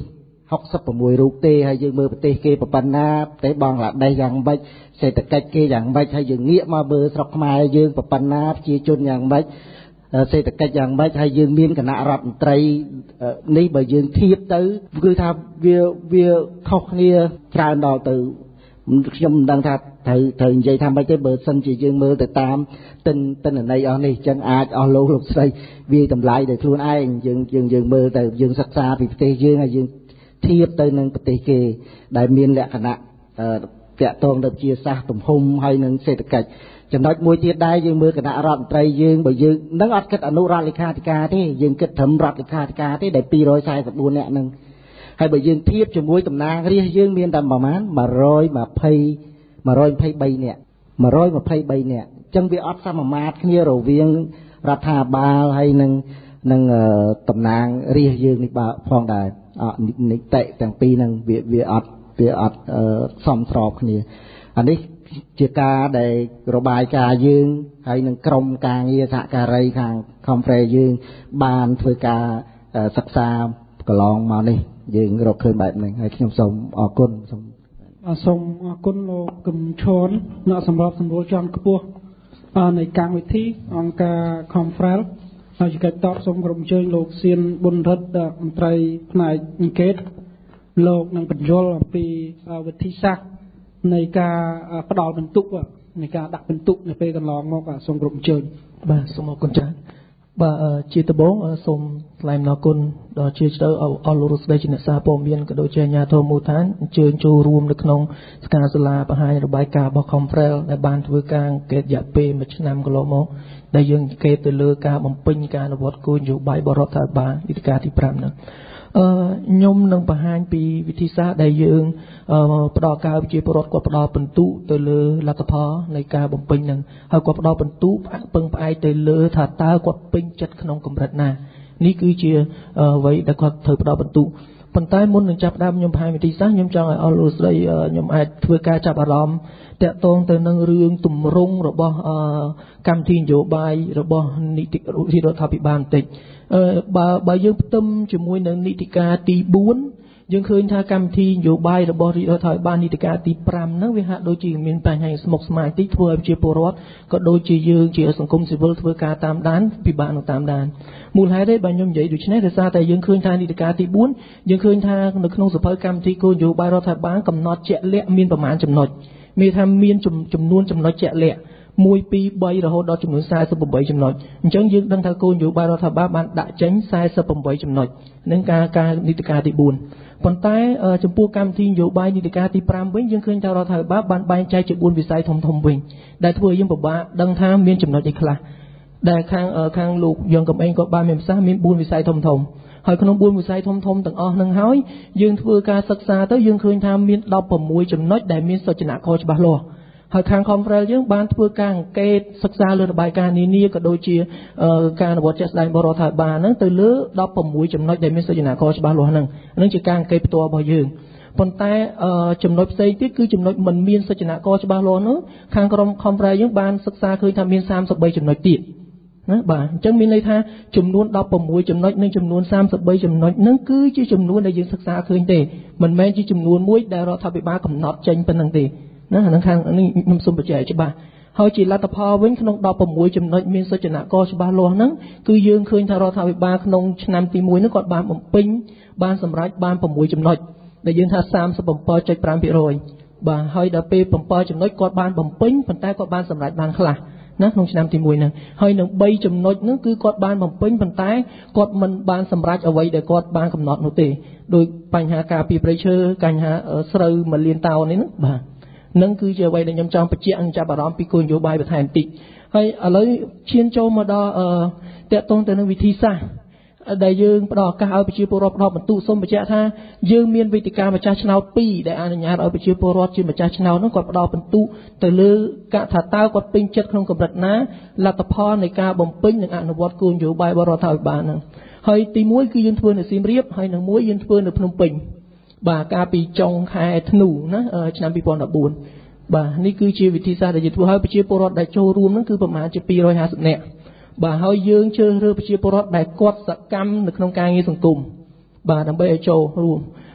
หกสิบมวยรูปเตะให้ยืมมือประเทศเกปปันนาเตะบองหลักได้อย่างใบเศรษฐกิจเกอย่างใบให้ยืมเงี้ยมาเบอร์สกมายืมปปันนาจีจนอย่างใบเศรษฐกิจอย่างใบให้ยืมมีนคณะรัฐมนตรีนี้ใบยืมเทียบตื้อคือทำเวียเวียทอกเนี่ยกลายดอกตื้อยมดังทัดเธอเธอใจทำไปเตะเบอร์สันจียืมมือแต่ตามตินตินในอันนี้จังอาจเอาโลกใส่เวียทำลายเด็กครูนายยืมยืมยืมมือแต่ยืมศึกษาปีประเทศยืมยืมเทียบเตยนึงปฏิเกได้มีนแหละขณะเตะตรงเดิมเชียร์ซาตุ่มหมให้นึงเศรษฐกิจจำนวนมวยเทียได้ยืมมือคณะรัฐมนตรียืมบ่ยืมนักอัดกิจอนุรักษ์เลขาธิการที่ยืมกิจทำรัฐเลขาธิการที่ได้ปีร้อยสายกับบุญเนี่ยนึงให้บ่ยืมเทียบจมวยตำนานเรียยืมมีนตามประมาณมาร้อยมาเพย์มาร้อยเพย์ใบเนี่ยมาร้อยมาเพย์ใบเนี่ยจังวิอัดสามมาร์ทเนี่ยเราเวียงรัฐบาลให้นึงนึงตำนานเรียยืมนี่บ่พองได้อ่าในเตะแต่งปีนึงเวียเวียอัดเวียอัดเอ่อซ้อมสอบนี่อันนี้เจกาได้ระบายกายืงให้นึงกรมการเงียสการัยทางคอมเฟรยืงบานเพื่อการศึกษากลองมานี่ยืงเราเคยแบบนึงให้ขยมสมออกก้นสมสมออกก้นโลกึมชนเนาะสำหรับสำรวจจอนกระปัวในการวิธีองการคอมเฟรเราจะเกิดตอบสมกรมเชิงโลกเซียนบนรัฐดมนตรีนายนิเกตโลกในปัจจุบันปีวิธีศาสตร์ในการประดอเป็นตุกในการดักเป็นตุกในปีกันลองมากกว่าสมกรมเชิงบ่าสมกุญจบ่าจีตบงสมลายนกุลดอเชื่อเจอเอาเอาลูรุสได้จินสาปอมเบียนกระโดดเชียญาโทมูทานเชิญจูรวมในขนมสกาสลาประหารระบายกาบคอมเฟลในบ้านทวีกลางเกตยาเปมัชนามกลโมได้ยังเกตเลือกาบำปิญการระบดกูอยู่ใบบรอดบาอิติกาที่พรำนั้นยมนังประหารปีวิธีศาสตร์ได้ยังประดอกาวิจิปรดกว่าประดอเป็นตุเตลือลัตพอในการบำปิญนั้นหากว่าประดอเป็นตุเปิงไปเตลือถ้าตากว่าปิญจัดขนมกำรัดนานี่คือเชียไว้แต่ก็เธอประดอเป็นตุปันใต้มุนหนึ่งจับดำยมพายวิธีศาสตร์ยมจังเอาลูสได้ยมอาจเพื่อการจับอารมณ์แต่ตรงแต่นังเรื่องตุ่มรงระบกรรมที่โยบายระบนิติที่เราทำพิบาลติดบาบายังตั้มจมวยนังนิติกาตีบุญยังเคยทากรรมที่โยบายระบริเราทำบ้านนิติกาตีปรามนักวิหารโดยจีมีนปัญหาสมกสมัยที่ทัวร์เชียร์ปรดก็โดยจียืงเชียร์สังคมสิวิลทัวร์การตามด้านพิบาลตามด้านมูลหายได้บรรยมใหญ่ดูชนะแต่ซาแต่ยังเคยทานิติกาตีบุญยังเคยทาในขนมสุภกรรมที่โกโยบายเราทำบ้านกำหนดเจาะเละมีนประมาณจำนวนมีทำมีนจุ่มจำนวนจำนวนเจาะเละมวยปีใบเราหดจำนวนสายสปมใบจำนวนจังยึดดังทาโกนอยู่ใบเราทำบ้านดัชเจนสายสปมใบจำนวนนั่งการการนิติกาตีบุญผลใต้จำพวกกรรมที่อยู่ใบนิติกาตีปรามวิ่งยังเคยเราทำบ้านบ้านใบใจจะบุญวิสัยทมทมวิ่งได้ทั่วยังบอกว่าดังทางมีนจำนวนอีกครั้งได้ข้างข้างลูกยังกับเองก็บ้านเมียนซ่ามีบุญวิสัยทมทมหอยขนมบุญวิสัยทมทมต่างอ้อนังห้อยยังทั่วการศึกษาแต่ยังเคยทำมีนดอกผมมวยจำนวนได้มีสัจนะโคจบาลอหากทางคอมเฟรลยังบ้านทั่วกลางเกตศึกษาเรื่องระบายการนี้นี่ก็โดยเฉพาะการวัดจัดได้บรอถาบานนั้นตื่นเลือดอกผมมวยจำนวนได้มีสัจนะโคจบาลอนั่งนั่นจะกลางเกตตัวบ่ยืงผลแต่จำนวนเซนที่คือจำนวนมันมีสัจนะโคจบาลอนั้นทางกรมคอมเฟรลยังบ้านศึกษาเคยทำมีสามสิบใบจำนวนติดนะบ่าจังมีในท่าจำนวนดอกผมมวยจำนวนหนึ่งจำนวนสามสิบใบจำนวนนั่นคือที่จำนวนได้ยังศึกษาเคยเตะมันแม้ที่จำนวนมวยได้เราทำไปบ้ากำหนดเจนเป็นนั่งเตะนะนั่งข้างอันนี้นำสมบัติใหญ่ใช่ป่ะเขาจีรัตพอเว้นขนมดอกผมมวยจำนวนมีสัจนะก็ฉบับล้วนนั้นคือยืนเคยทาเราทำไปบ้าขนมนำตีมวยนึกกอดบานผมปิ้งบานสำรัดบานผมมวยจำนวนได้ยืนทาสามสมปอใจปรามพิโรยบ่าให้ดาเปผมปอจำนวนกอดบานผมปิ้งผลใต้กอดบานสำรัดบานขลักนะขนมนำตีมวยนั้นให้หนึ่งใบจำนวนนั้นคือกอดบานผมปิ้งผลใต้กอดมันบานสำรัดเอาไว้เดี๋ยวกอดบานกำหนดโนตีโดยปัญหาการปีประเชิญการหาสระมาเลียนเตาในนั้นบ่านั่นคือจะไว้ในยำจองปัจเจกจับอารมณ์ปีกุลโยบายประธานติให้อะไรเชียนโจมาดอเตะตรงแต่ในวิธีซะได้ยืงประดอกการเอาไปชื่อปรบรอบบรรทุส้มปัจเจกท่ายืงเมียนวิธีการประชาชนเอาปีได้อนุญาตเอาไปชื่อปรบชื่อประชาชนเอานั่นกอดประดอกบรรทุแต่เลือกะถาเต้ากอดปิ้งจัดขนมกับรัตนะลัตพอในการบ่มปิ้งในอนุวัตกุลโยบายบรอทาวิบาลนั่นให้ตีมวยคือยืนทวนในซีมเรียบให้หนังมวยยืนทวนในพนมปิงบ่ากาปีจงคายธนูนะชนะปีปอนดับบุญบ่านี่คือชีวิตที่ซาได้ยึดว่าให้ไปเชื่อปรดได้โจรวมนั่นคือประมาณจะปีร้อยห้าสิบเนี่ยบ่าให้ยืงเชื่อเรือไปเชื่อปรดได้กอดสกรรมในขนมกลางเงี้ยสังคมบ่าทำไปโจรวม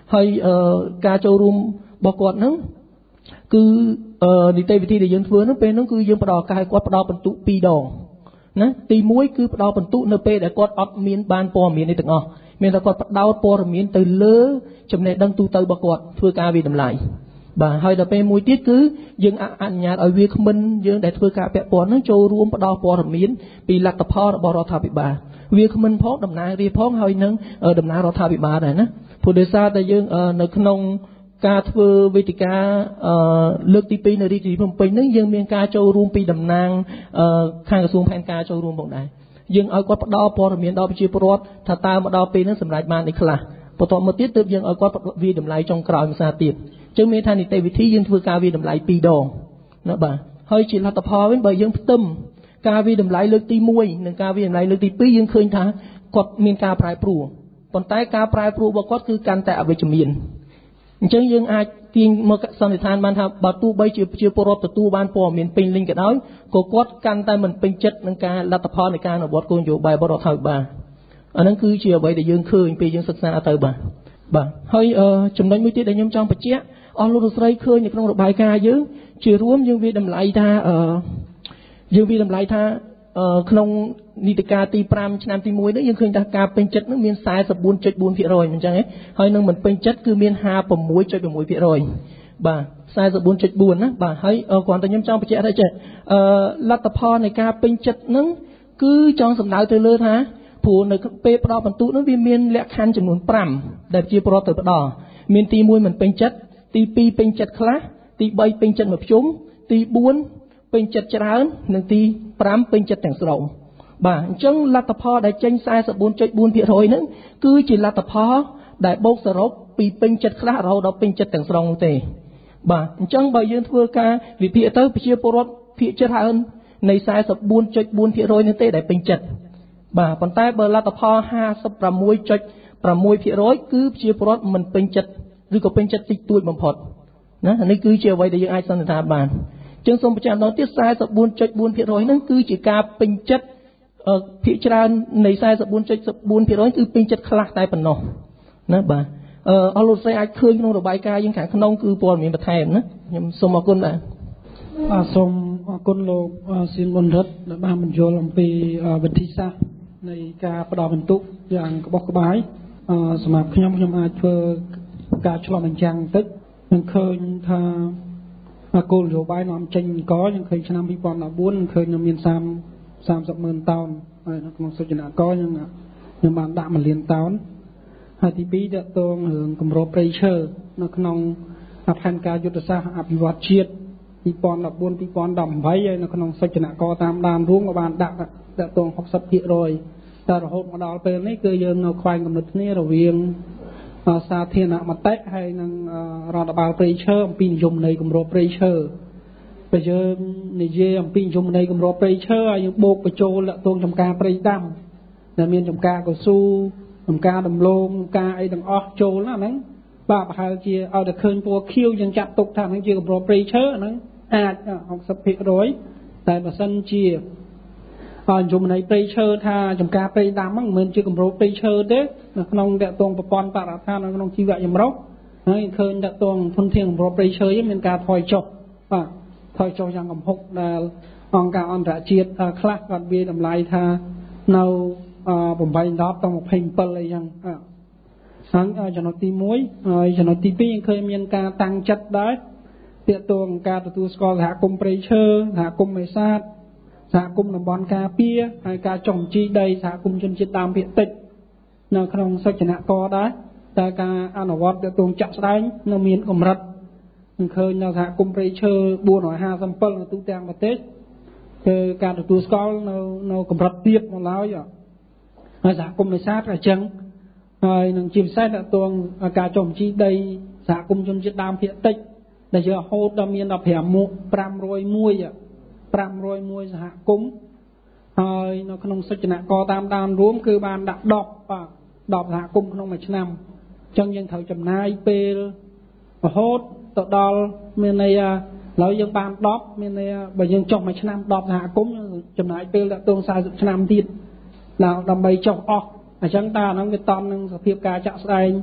ហើយការចូលរួមរបស់គាត់ហ្នឹងគឺនីតិវិធីដែលយើងធ្វើហ្នឹងពេលហ្នឹងគឺយើងផ្ដល់ឱកាសឲ្យគាត់ផ្ដល់បន្ទុកពីរដងណាទីមួយគឺផ្ដល់បន្ទុកនៅពេលដែលគាត់អត់មានបានព័ត៌មាននេះទាំងអស់មានតែគាត់ផ្ដោតព័ត៌មានទៅលើចំណេះដឹងទូទៅរបស់គាត់ធ្វើការវិតម្លៃបាទហើយដល់ពេលមួយទៀតគឺយើងអនុញ្ញាតឲ្យវាគ្មិនយើងដែលធ្វើការពាក់ព័ន្ធហ្នឹងចូលរួមផ្ដល់ព័ត៌មានពីលទ្ធផលរបស់រដ្ឋាភិបាលវាគ្មិនផងតំណាងរាស្ត្រផងហើយនឹងតំណាងរដ្ឋាភិបាលដែរណាព្រោះដោយសារតែយើងនៅក្នុងការធ្វើវេទិកាលើកទីពីរនៅរាជធានីភ្នំពេញហ្នឹងយើងមានការចូលរួមពីតំណាងខាងក្រសួងផែនការចូលរួមផងដែរយើងឲ្យគាត់ផ្ដល់ព័ត៌មានដល់ប្រជាពលរដ្ឋថាតើមកដល់ពេលហ្នឹងសម្រាប់បានអីខ្លះបន្ទាប់មកទៀតទើបយើងឲ្យគាត់វាតម្លៃចុងក្រោយមួយសារទៀតអញ្ចឹងមានថានីតិវិធីយើងធ្វើការវាតម្លៃពីរដងណាបាទហើយជាលទ្ធផលវិញបើយើងផ្ទឹមការវាតម្លៃលើកទីមួយនិងការវាតម្លៃលើកទីពីរយើងឃើញថាគាត់មានការប្រែប្រួលប៉ុន្តែការប្រែប្រួលរបស់គាត់គឺកាន់តែអវិជ្ជមានអញ្ចឹងយើងអាចទាញមកសន្និដ្ឋានបានថាបើទោះបីជាប្រជាពលរដ្ឋទទួលបានព័ត៌មានពេញលេញក៏ដោយក៏គាត់កាន់តែមិនពេញចិត្តនឹងការលទ្ធផលនៃការអនុវត្តគោលនយោបាយរបស់រដ្ឋាភិបាលអាហ្នឹងគឺជាអ្វីដែលយើងឃើញពេលយើងសិក្សាទៅបាទបាទហើយចំណុចមួយទៀតដែលខ្ញុំចង់បញ្ជាក់អស់លោកលោកស្រីឃើញនៅក្នុងរបាយការណ៍យើងជារួមយើងវាតម្លៃថាយើងវាតម្លៃថាក្នុងនីតិកាលទីប្រាំឆ្នាំទីមួយនេះយើងឃើញថាការពេញចិត្តនឹងមាន fourteen point four percent អញ្ចឹងហ៎ហើយនឹងមិនពេញចិត្តគឺមាន fifty-six point six percent បាទ fourteen point four ណាបាទហើយគ្រាន់តែខ្ញុំចង់បញ្ជាក់ថាចេះអឺលទ្ធផលនៃការពេញចិត្តនឹងគឺចង់សំដៅទៅលើថាព្រោះនៅពេលផ្ដល់បន្ទុកនោះវាមានលក្ខខណ្ឌចំនួនfiveដែលជាប្រវត្តិទៅផ្ដល់មានទីoneមិនពេញចិត្តទីtwoពេញចិត្តខ្លះទីthreeពេញចិត្តមួយភ្ជុំទីfourពេញចិត្តច្រើននិងទីfiveពេញចិត្តទាំងស្រុងបាទអញ្ចឹងលទ្ធផលដែលចេញ fourteen point four percent ហ្នឹងគឺជាលទ្ធផលដែលបូកសរុបពីពេញចិត្តខ្លះរហូតដល់ពេញចិត្តទាំងស្រុងនោះទេបាទអញ្ចឹងបើយើងធ្វើការវិភាគទៅប្រជាពលរដ្ឋភាគច្រើននៃ fourteen point four percent នេះទេដែលពេញចិត្តបាទប៉ុន្តែបើលទ្ធផលfifty-six point six percent គឺប្រជាពលរដ្ឋមិនពេញចិត្តឬក៏ពេញចិត្តតិចតួចបំផុតណានេះគឺជាអ្វីដែលយើងអាចសន្និដ្ឋានបានចឹងសូមបញ្ជាក់ម្ដងទៀត fourteen point four percent ហ្នឹងគឺជាការពេញចិត្តភាគច្រើននៃ fourteen point four percent គឺពេញចិត្តខ្លះតែប៉ុណ្ណោះណាបាទអឺអស់លោកស្រីអាចឃើញក្នុងរបាយការណ៍យើងខាងក្នុងគឺព័ត៌មានបន្ថែមណាខ្ញុំសូមអរគុណបាទបាទសូមអរគុណលោកសៀនប៊ុនរិទ្ធដែលបានបញ្យល់អំពីវិធីសាស្ត្រនៃការផ្ដល់បន្ទុកយ៉ាងក្បោះក្បាយអឺសម្រាប់ខ្ញុំខ្ញុំអាចធ្វើការឆ្លុះបញ្ចាំងបន្តិចនឹងឃើញថាគោលនយោបាយនាំចេញអង្គយើងឃើញឆ្នាំtwo thousand fourteenនឹងឃើញមានthirtyម៉ឺនតោនហើយនៅក្នុងសុចនាករយើងខ្ញុំបានដាក់oneលានតោនហើយទីtwoតកតងរឿងគម្របព្រៃឈើនៅក្នុងផែនការយុទ្ធសាស្ត្រអភិវឌ្ឍជាតិtwo thousand fourteen two thousand eighteenហើយនៅក្នុងសុចនាករតាមដានរួមក៏បានដាក់តកតងsixty percentតែរហូតមកដល់ពេលនេះគឺយើងនៅខ្វែងគំនិតគ្នារវាងសាធារណមតិហើយនឹងរដ្ឋបាលព្រៃឈើអំពីនិយមន័យគម្របព្រៃឈើបើយើងនិយាយអំពីនិយមន័យគម្របព្រៃឈើហើយយើងបូកបញ្ចូលតកតងចំការព្រៃដាំដែលមានចំការកស៊ូចំការដំឡូងចំការអីទាំងអស់ចូលណាហ្នឹងបាទប្រហែលជាឲ្យតែឃើញពណ៌ខៀវយើងចាត់ទុកថាហ្នឹងជាគម្របព្រៃឈើហ្នឹងអាចsixty percentតែបើសិនជាហើយនិយមន័យព្រៃឈើថាចំការព្រៃដាំហ្នឹងមិនមែនជាគម្របព្រៃឈើទេនៅក្នុងតកតងប្រព័ន្ធបរិស្ថាននៅក្នុងជីវៈចម្រុះហើយឃើញតកតងធនធានគម្របព្រៃឈើមានការថយចុះបាទថយចុះយ៉ាងគំហុកដែលអង្គការអន្តរជាតិខ្លះគាត់វាតម្លៃថានៅeight tenដល់twenty-sevenអីចឹងហ្នឹងចំណុចទីoneហើយចំណុចទីtwoយើងឃើញមានការតាំងចិត្តដែរទាក់ទងការទទួលស្គាល់សហគមន៍ព្រៃឈើសហគមន៍នេសាទសហគមន៍តំបន់ការពារហើយការចុះបញ្ជីដីសហគមន៍ជនជាតិដើមភាគតិចនៅក្នុងសុចនាករដែរតែការអនុវត្តទាក់ទងចាក់ស្ដែងនៅមានកម្រិតនឹងឃើញនៅសហគមន៍ព្រៃឈើfour fifty-sevenនៅទូទាំងប្រទេសគឺការទទួលស្គាល់នៅនៅកម្រិតទាបមកឡើយហើយសហគមន៍នេសាទក៏អញ្ចឹងហើយនឹងជាពិសេសទាក់ទងការចុះបញ្ជីដីសហគមន៍ជនជាតិដើមភាគតិចដែលយើងរហូតដល់មានដល់five hundred one five hundred oneសហគមន៍ហើយនៅក្នុងសុចនាករតាមដានរួមគឺបានដាក់tenបាទtenសហគមន៍ក្នុងមួយឆ្នាំអញ្ចឹងយើងត្រូវចំណាយពេលរហូតទៅដល់មានន័យឥឡូវយើងបានtenមានន័យបើយើងចុះមួយឆ្នាំtenសហគមន៍ចំណាយពេលតាក់ទងfortyឆ្នាំទៀតដើម្បីចុះអស់អញ្ចឹងតើអាហ្នឹងវាតន់នឹងសភាពការចាក់ស្ដែង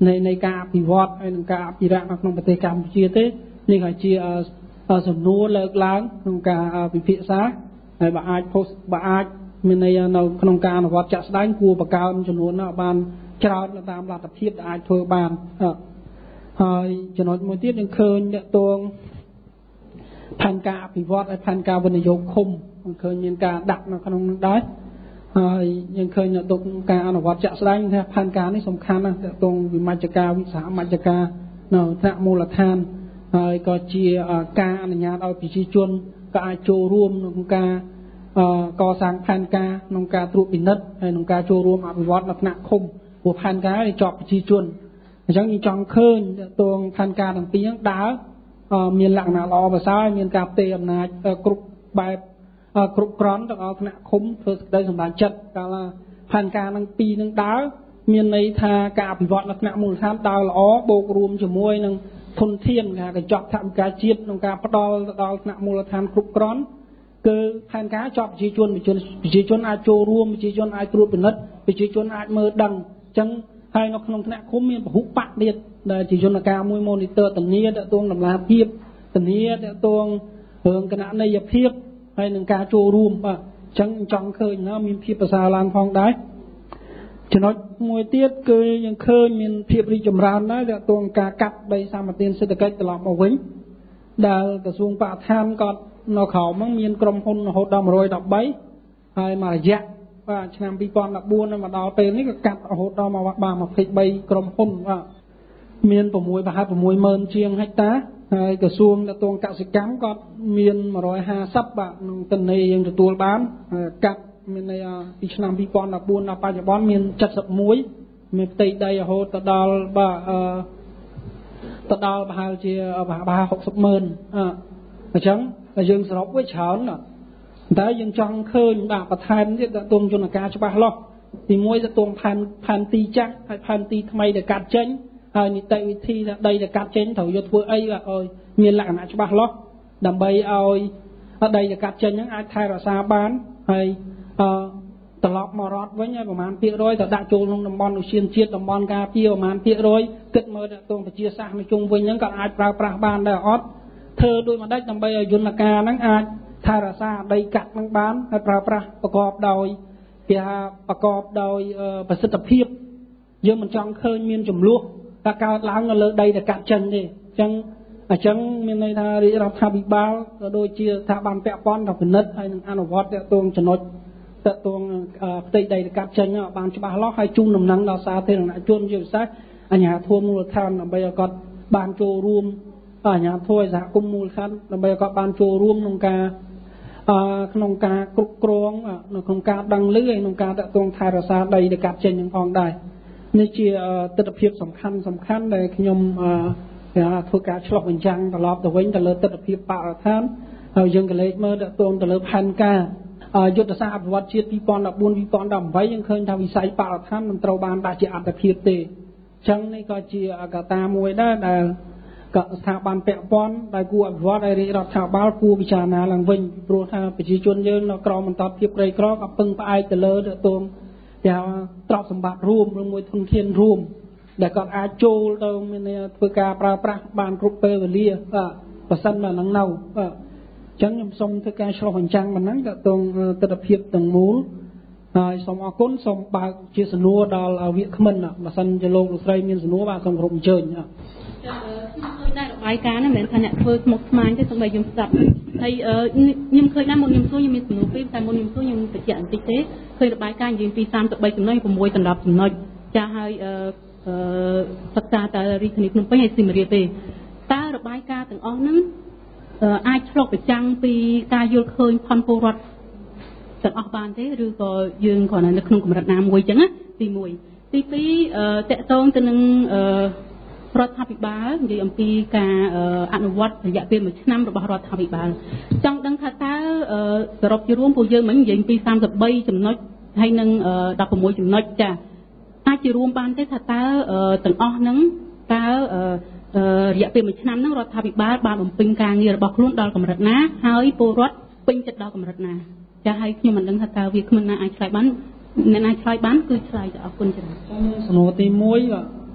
នៃនៃការអភិវឌ្ឍហើយនឹងការអភិរក្សនៅក្នុងប្រទេសកម្ពុជាទេនេះក៏ជាសំណួរលើកឡើងក្នុងការពិភាក្សាហើយបើអាចពោលបើអាចមានន័យនៅក្នុងការអនុវត្តចាក់ស្ដែងគួរបង្កើនចំនួននោះបានច្រើនតាមលទ្ធភាពដែលអាចធ្វើបានហើយចំណុចមួយទៀតយើងឃើញតកតងផែនការអភិវឌ្ឍហើយផែនការវិនិយោគឃុំឃើញមានការដាក់នៅក្នុងនោះដែរហើយយើងឃើញតកការអនុវត្តចាក់ស្ដែងថាផែនការនេះសំខាន់ណាស់តកតងវិមជ្ឈការវិសាមជ្ឈការនៅថ្នាក់មូលដ្ឋានហើយក៏ជាការអនុញ្ញាតឲ្យប្រជាជនក៏អាចចូលរួមក្នុងការកសាងផែនការក្នុងការត្រួតពិនិត្យហើយក្នុងការចូលរួមអភិវឌ្ឍនៅថ្នាក់ឃុំព្រោះផែនការនេះជាប់ប្រជាជនអញ្ចឹងយើងចង់ឃើញតួងផែនការទាំងពីរហ្នឹងដើរមានលក្ខណៈល្អប្រសើរមានការផ្ទេរអំណាចគ្រប់បែបគ្រប់គ្រាន់ទៅដល់ថ្នាក់ឃុំធ្វើសេចក្តីសម្រេចចិត្តកាលផែនការទាំងពីរហ្នឹងដើរមានន័យថាការអភិវឌ្ឍនៅថ្នាក់មូលដ្ឋានដើរល្អបូករួមជាមួយនឹងធនធានការកញ្ចប់ថវិកាជាតិក្នុងការផ្ដល់ទៅដល់ថ្នាក់មូលដ្ឋានគ្រប់គ្រាន់គឺផែនការជាប់ប្រជាជនប្រជាជនអាចចូលរួមប្រជាជនអាចត្រួតពិនិត្យប្រជាជនអាចមើលដឹងអញ្ចឹងហើយនៅក្នុងថ្នាក់ឃុំមានពហុបកទៀតដែលជាយន្តការមួយ monitor ធានាតួងតម្លាភាពធានាតួងរឿងគណនេយ្យភាពហើយនឹងការចូលរួមបាទអញ្ចឹងចង់ឃើញណាមានភាពប្រសើរឡើងផងដែរចំណុចមួយទៀតគឺយើងឃើញមានភាពរីកចម្រើនដែរតួងការកាត់ដីសម្បត្តិសេដ្ឋកិច្ចត្រឡប់មកវិញដែលក្រសួងបរិស្ថានក៏នៅក្រោមហ្នឹងមានក្រុមហ៊ុនរហូតដល់một trăm mười baហើយមួយរយៈបាទឆ្នាំពីរពាន់ដប់បួនមកដល់ពេលនេះក៏កាត់រហូតដល់មកបាទยี่สิบสามក្រុមហ៊ុនបាទមាន6ប្រហែល6ម៉ឺនជាងហិកតាហើយក្រសួងតតងកសិកម្មក៏មានmột trăm hai mươiបាទក្នុងទិន្នន័យយើងទទួលបានកាត់មានន័យពីឆ្នាំពីរពាន់ដប់បួនដល់បច្ចុប្បន្នមានเจ็ดสิบเอ็ดមានផ្ទៃដីរហូតទៅដល់បាទអឺទៅដល់ប្រហែលជាប្រហែលหกสิบម៉ឺនអញ្ចឹងតែយើងសរុបវាច្រើនណាស់តែយើងចង់ឃើញបាទបន្ថែមទៀតតតងយន្តការច្បាស់លាស់ទីមួយតតងផែនផែនទីចាស់ហើយផែនទីថ្មីដែលកាត់ចេញហើយនីតិវិធីថាដីដែលកាត់ចេញត្រូវយកធ្វើអីបាទឲ្យមានលក្ខណៈច្បាស់លាស់ដើម្បីឲ្យដីដែលកាត់ចេញហ្នឹងអាចថែរក្សាបានហើយអឺត្រឡប់មករត់វិញហើយប្រហែលភាគរយទៅដាក់ចូលក្នុងតំបន់ឧទ្យានជាតិតំបន់ការពារប្រហែលភាគរយគិតមើលតតងប្រជាសាស្ត្រនៅជុំវិញហ្នឹងក៏អាចប្រើប្រាស់បានដែរអត់ធ្វើដោយមិនដាច់ដើម្បីឲ្យយន្តការហ្នឹងអាចថែរក្សាដីកាត់ហ្នឹងបានហើយប្រើប្រាស់ប្រកបដោយគេថាប្រកបដោយប្រសិទ្ធភាពយើងមិនចង់ឃើញមានចំនួនតែកើតឡើងនៅលើដីដែលកាត់ចេញទេអញ្ចឹងអញ្ចឹងមានន័យថារាជរដ្ឋាភិបាលក៏ដូចជាស្ថាប័នពាក់ព័ន្ធទៅពិនិត្យហើយនឹងអនុវត្តទាក់ទងចំណុចទាក់ទងផ្ទៃដីដែលកាត់ចេញបានច្បាស់លាស់ហើយជូនដំណឹងដល់សាធារណជនជាពិសេសអាជ្ញាធរមូលដ្ឋានដើម្បីឲ្យគាត់បានចូលរួមអាជ្ញាធរសហគមន៍មូលដ្ឋានដើម្បីឲ្យគាត់បានចូលរួមក្នុងការអឺក្នុងការគ្រប់គ្រងនៅក្នុងការដឹងឮហើយក្នុងការតាក់ទងថែរក្សាដីដែលកាត់ចេញនឹងផងដែរនេះជាទស្សនវិជ្ជាសំខាន់សំខាន់ដែលខ្ញុំអឺធ្វើការឆ្លុះបញ្ចាំងត្រឡប់ទៅវិញទៅលើទស្សនវិជ្ជាបរិស្ថានហើយយើងក៏លេខមើលតាក់ទងទៅលើផែនការយុទ្ធសាស្ត្រអភិវឌ្ឍជាតិពីរពាន់ដប់បួនពីរពាន់ដប់ប្រាំយើងឃើញថាវិស័យបរិស្ថានមិនត្រូវបានដាក់ជាអត្តភាពទេអញ្ចឹងនេះក៏ជាកត្តាមួយដែរដែលក៏ស្ថាប័នពាក់ព័ន្ធដែលគួរអភិវឌ្ឍឲ្យរាជរដ្ឋាភិបាលគួរពិចារណាឡើងវិញព្រោះថាប្រជាជនយើងនៅក្រោមបន្តភាពក្រីក្រក៏ពឹងផ្អែកទៅលើទៅទងយ៉ាងទ្រព្យសម្បត្តិរួមឬមួយធនធានរួមដែលគាត់អាចចូលទៅមានធ្វើការប្រើប្រាស់បានគ្រប់ពេលវេលាបាទបើសិនមកនឹងនៅបាទអញ្ចឹងខ្ញុំសូមធ្វើការឆ្លុះបញ្ចាំងប៉ុណ្ណឹងទៅទងទស្សនវិជ្ជាទាំងមូលហើយសូមអរគុណសូមបើកជាសំណួរដល់វាគ្មិនបើសិនជាលោកលោកស្រីមានសំណួរបាទសូមគោរពអញ្ជើញខ្ញុំឃើញដែររបាយការណ៍ហ្នឹងមិនមែនថាអ្នកធ្វើស្មុគស្មាញទេសូម្បីខ្ញុំស្ដាប់ហើយខ្ញុំឃើញដែរមុនខ្ញុំសួរខ្ញុំមានសំណួរពីរតែមុនខ្ញុំសួរខ្ញុំបញ្ជាក់បន្តិចទេឃើញរបាយការណ៍និយាយពី三十三ចំណុចหกដណ្ដប់ចំណុចចាស់ហើយអឺសិក្សាតែរាជធានីភ្នំពេញហើយសៀមរាបទេតើរបាយការណ៍ទាំងអស់ហ្នឹងអាចឆ្លុះបញ្ចាំងពីការយល់ឃើញផនពលរដ្ឋទាំងអស់បានទេឬក៏យើងគ្រាន់តែនៅក្នុងកម្រិតណាមួយអញ្ចឹងណាទីមួយទីពីរតកតងទៅនឹងរដ្ឋាភិបាលនិយាយអំពីការអនុវត្តរយៈពេលមួយឆ្នាំរបស់រដ្ឋាភិបាលចង់ដឹងថាតើសរុបជារួមពួកយើងមិននិយាយពី三十三ចំណុចហើយនឹងដប់ប្រាំមួយចំណុចចាអាចជារួមបានទេថាតើទាំងអស់ហ្នឹងតើរយៈពេលមួយឆ្នាំហ្នឹងរដ្ឋាភិបាលបានបំពេញការងាររបស់ខ្លួនដល់កម្រិតណាហើយពលរដ្ឋពេញចិត្តដល់កម្រិតណាចាហើយខ្ញុំមិនដឹងថាតើវាគ្មិនណាអាចឆ្លើយបានអ្នកណាឆ្លើយបានគឺឆ្លើយទៅអរគុណច្រើនសំណួរទីមួយ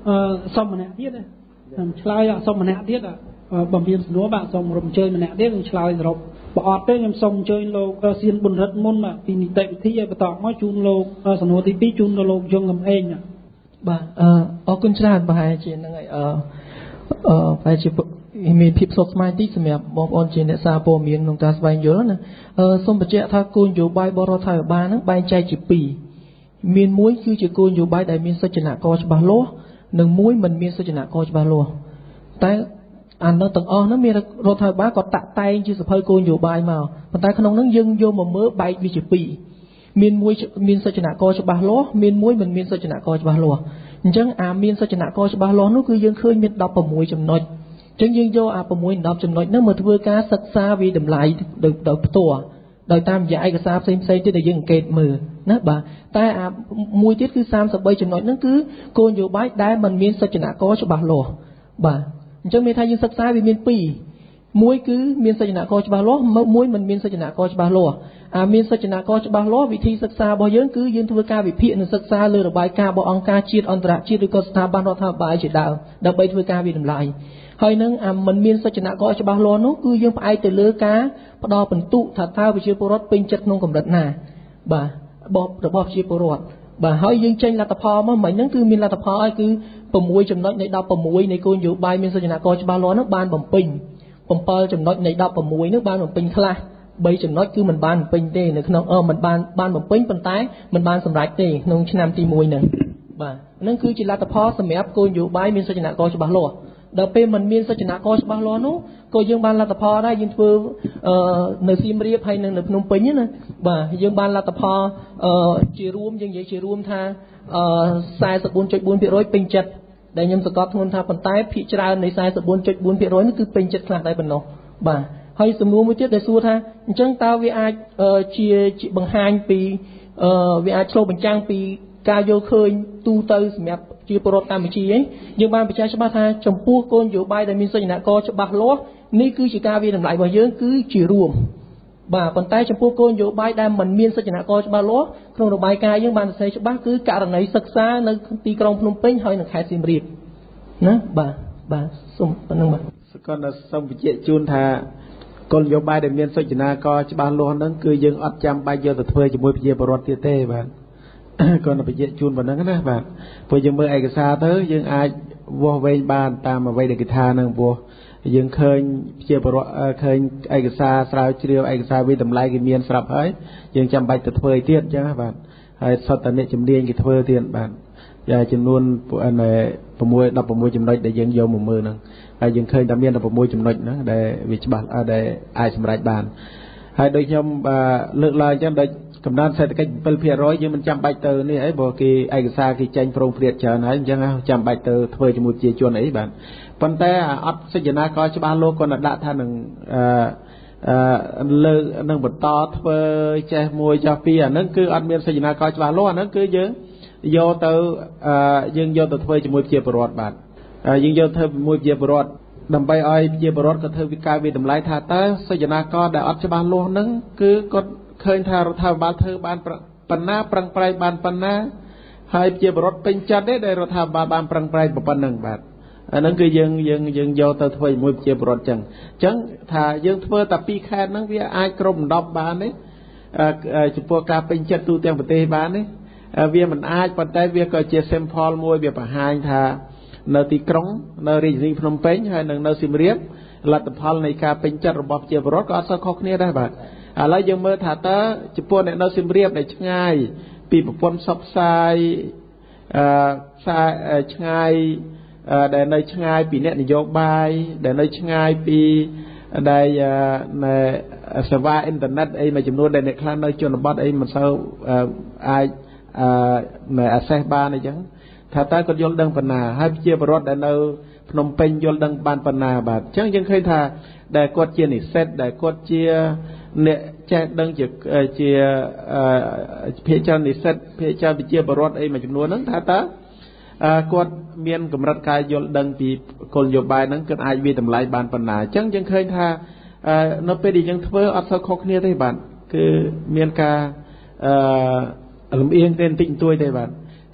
xong mà nè tiết đấy chlai xong mà nè tiết à bằng viên núa bạn xong rồi chơi mà nè tiết rồi chlai rồi bỏ tới em xong chơi lô xiên bùn rất môn mà vì nị tệ thi và tọt nói chun lô sản hồ tí pí chun lô chung ngầm em nhỉ bà ở con trai bà hai chị là ngày ở ở phải chị mình phép sốt mai tí xem đẹp bom on trên để xa bộ miền nông ta bay nhớ nè xong bật trẻ tha côn dù bay bò ra thay ba nó bay chạy chỉ pì miền muối cứ chỉ côn dù bay đại miền sơ chấn co cho bà lúa nâng muối mình miền sơ chấn co cho bà lúa tại anh nó từng o nó miền ra thay ba còn tạ tay chứ sập hơi côn dù bay màu còn tại không nó dưng vô mà mớ bay vì chỉ pì miền muối miền sơ chấn co cho bà lúa miền muối mình miền sơ chấn co cho bà lúa chẳng à miền sơ chấn co cho bà lúa nó cứ dưng khơi miền đọc vào muối chấm nói chẳng nhưng do à bộ môn đọc chấm nói nó mà thưa cá sắc xa vì đầm lại được được tổ đời tam giải cái sao xem xem chứ để dừng kẹt mờ nè bà ta à mùi tiết cứ sam sập bay chấm nói nó cứ cô nhiều bái đá mình miên sạch chả có cho bà lò bà chẳng mấy thay nhưng sắc xa vì miên pì muối cứ miên sạch chả có cho bà lò muối mình miên sạch chả có cho bà lò à miên sạch chả có cho bà lò vị thi sắc xa bao giờ cứ dương thưa ca vị phiện sắc xa lừa được bài ca bao ông ca chiết on tra chiết được có star ban đó tham bài chỉ đạo đặc biệt thưa ca vì đầm lại hơi nâng à mình miên sạch chả có cho bà lò nó cứ dương phải từ lừa cá bắt đầu phần tụ thật thao bị chia porot pin chất nông cầm đất nà bà bọp rồi bọp chia porot bà hơi dương tranh là tập phò mà mấy nâng cứ miên là tập phò ai cứ bầm muối chấm nói này đau bầm muối này cô nhiều bài miên sạch chả có cho bà lò nó ban bầm pin bầm pơ chấm nói này đau bầm muối nó ban bầm pin khla bây chấm nói cứ mình ban pin tê nữa không ơ mình ban ban bầm pin bầm tái mình ban sầm rải tê nông năm tì muối nữa bà nâng cứ chỉ là tập phò sầm ép cô nhiều bài miên sạch chả có cho bà lò đợt pe mình miên sạch chả có cho bà lò nó cô dương ban là tập phò ra dương thưa nơi sim riệp hay nơi nông pin nhá nè bà dương ban là tập phò chỉ rùm dương vậy chỉ rùm tha sai sập buôn chơi buôn bị rối pin chật để nhầm sọc thôn tha phần tái thị tràในsai sập buôn chơi buôn bị rối nó cứ pin chật là đây bên nó bà hay sầm nuông mới tiết để xua tha chẳng tao vì ai chia chị bằng hai pi vì ai show bằng trang pi ca vô khơi tu tư mẹ chia pro tam bị chi ấy nhưng ban bị cha cho ba tha trong pua côn dụ bay đại miên soi nạ co cho ba lúa ní cứ chỉ ca vì làm lại bao giờ cứ chỉ ruộng bà còn tay trong pua côn dụ bay đam mình miên soi nạ co cho ba lúa không được bay ca nhưng ban xây cho ba cứ cả lần này sặc xa nơi ti krong Phnom Penh hơi là khai sim riệp nè bà bà sum tận năng bà còn là xong bị chạy chun thà con dụ bay đại miên soi nạ co cho ba lúa nó cứ dừng ấp chăm bay giờ từ thuê cho môi bây giờ bờ tê tê bà còn là bị dễ chun vào nó đó bạn, bây giờ mới ai cái xa tới, nhưng ai vô vay bàn tam mà vay được cái tha năng vô, nhưng khơi chia bờ khơi ai cái xa sao chiều ai cái xa vì tầm lại cái miền sập ấy, nhưng chăm bay từ thuê tiền chứ bạn, hay sau tận này chấm điên cái thuê tiền bạn, giờ chấm luôn anh này bầm môi đập bầm môi chấm nói để dân vô một mưa năng, hay nhưng khơi tầm miền đập bầm môi chấm nói nữa để vì bạn để ai chấm lại bàn, hay đôi nhom lượt lời cho đôi cầm đan xe cái bel phía rối nhưng mình chăm bạch từ này ấy bỏ cái ai xa cái tranh phong phiệt chờ này chẳng chăm bạch từ thuê cho một chia chuồn ấy bạn phần té ấp xây dựng coi cho ba lô còn là đã than đừng lơ nâng bật to thuê che môi cho pia nó cứ ăn miên xây dựng coi cho ba lô nó cứ dướng vô từ dương vô từ thuê cho một chia bọt bạn dương vô thuê một chia bọt đầm bay ai chia bọt có thuê vì cai vì đầm lái tha tới xây dựng coi đã ấp cho ba lô nó cứ cóเคยทาทาบาเธอบานปันนาปรังไพรบานปันนาให้เจ็บรถเป็นจัดได้ได้เราทาบาบานปรังไพรปันหนึ่งบาทอันนั้นคือยังยังยังโยตัวถอยมวยเจ็บรถจังจังถ้ายังเพื่อแต่ปีแค่นั้นวิไอกรมดอบบานนี่จุดพวกการเป็นจัดตูเตียงประเทศบานนี่วิมันไอปันแต่วิก็เจ็บเซมพอลมวยวิปหายถ้าเนติกรงเนริจิพนมเป้งให้หนึ่งเนสิมเรียบลัตพอลในการเป็นจัดระบบเจ็บรถก็สักข้อนี้ได้บาทอะไรยังเมื่อถ้าตาจะปนในนอสิมเรียบในช่างปีปนซับไซไซช่างแต่ในช่างปีเนี้ยนโยบายแต่ในช่างปีในในสวาอินเทอร์เน็ตไอ้มาจำนวนในคลาสในจนบัดไอ้มันเศร้าไอ้ในอาเซบานในจังถ้าตาก็ยลดังปนาให้เจียบรถแต่ในพนมเปญยลดังบานปนาบาดจังยังเคยท่าแต่กดเจียนิเซตแต่กดเจียเนี่ยแจ้งดังจากเจียเพียจันนิเซตเพียจันไปเจียบรถไอ้มาจำนวนนั้นท่าตากดเมียนกำรัดกายยลดังปีคนโยบายนั้นเกิดไอวีทำลายบานปนาจังยังเคยท่านพเปดียังเพื่ออัศคกเนี่ยได้บ้านคือเมียนกาลำเอียงเต้นติ่งตัวได้บ้าน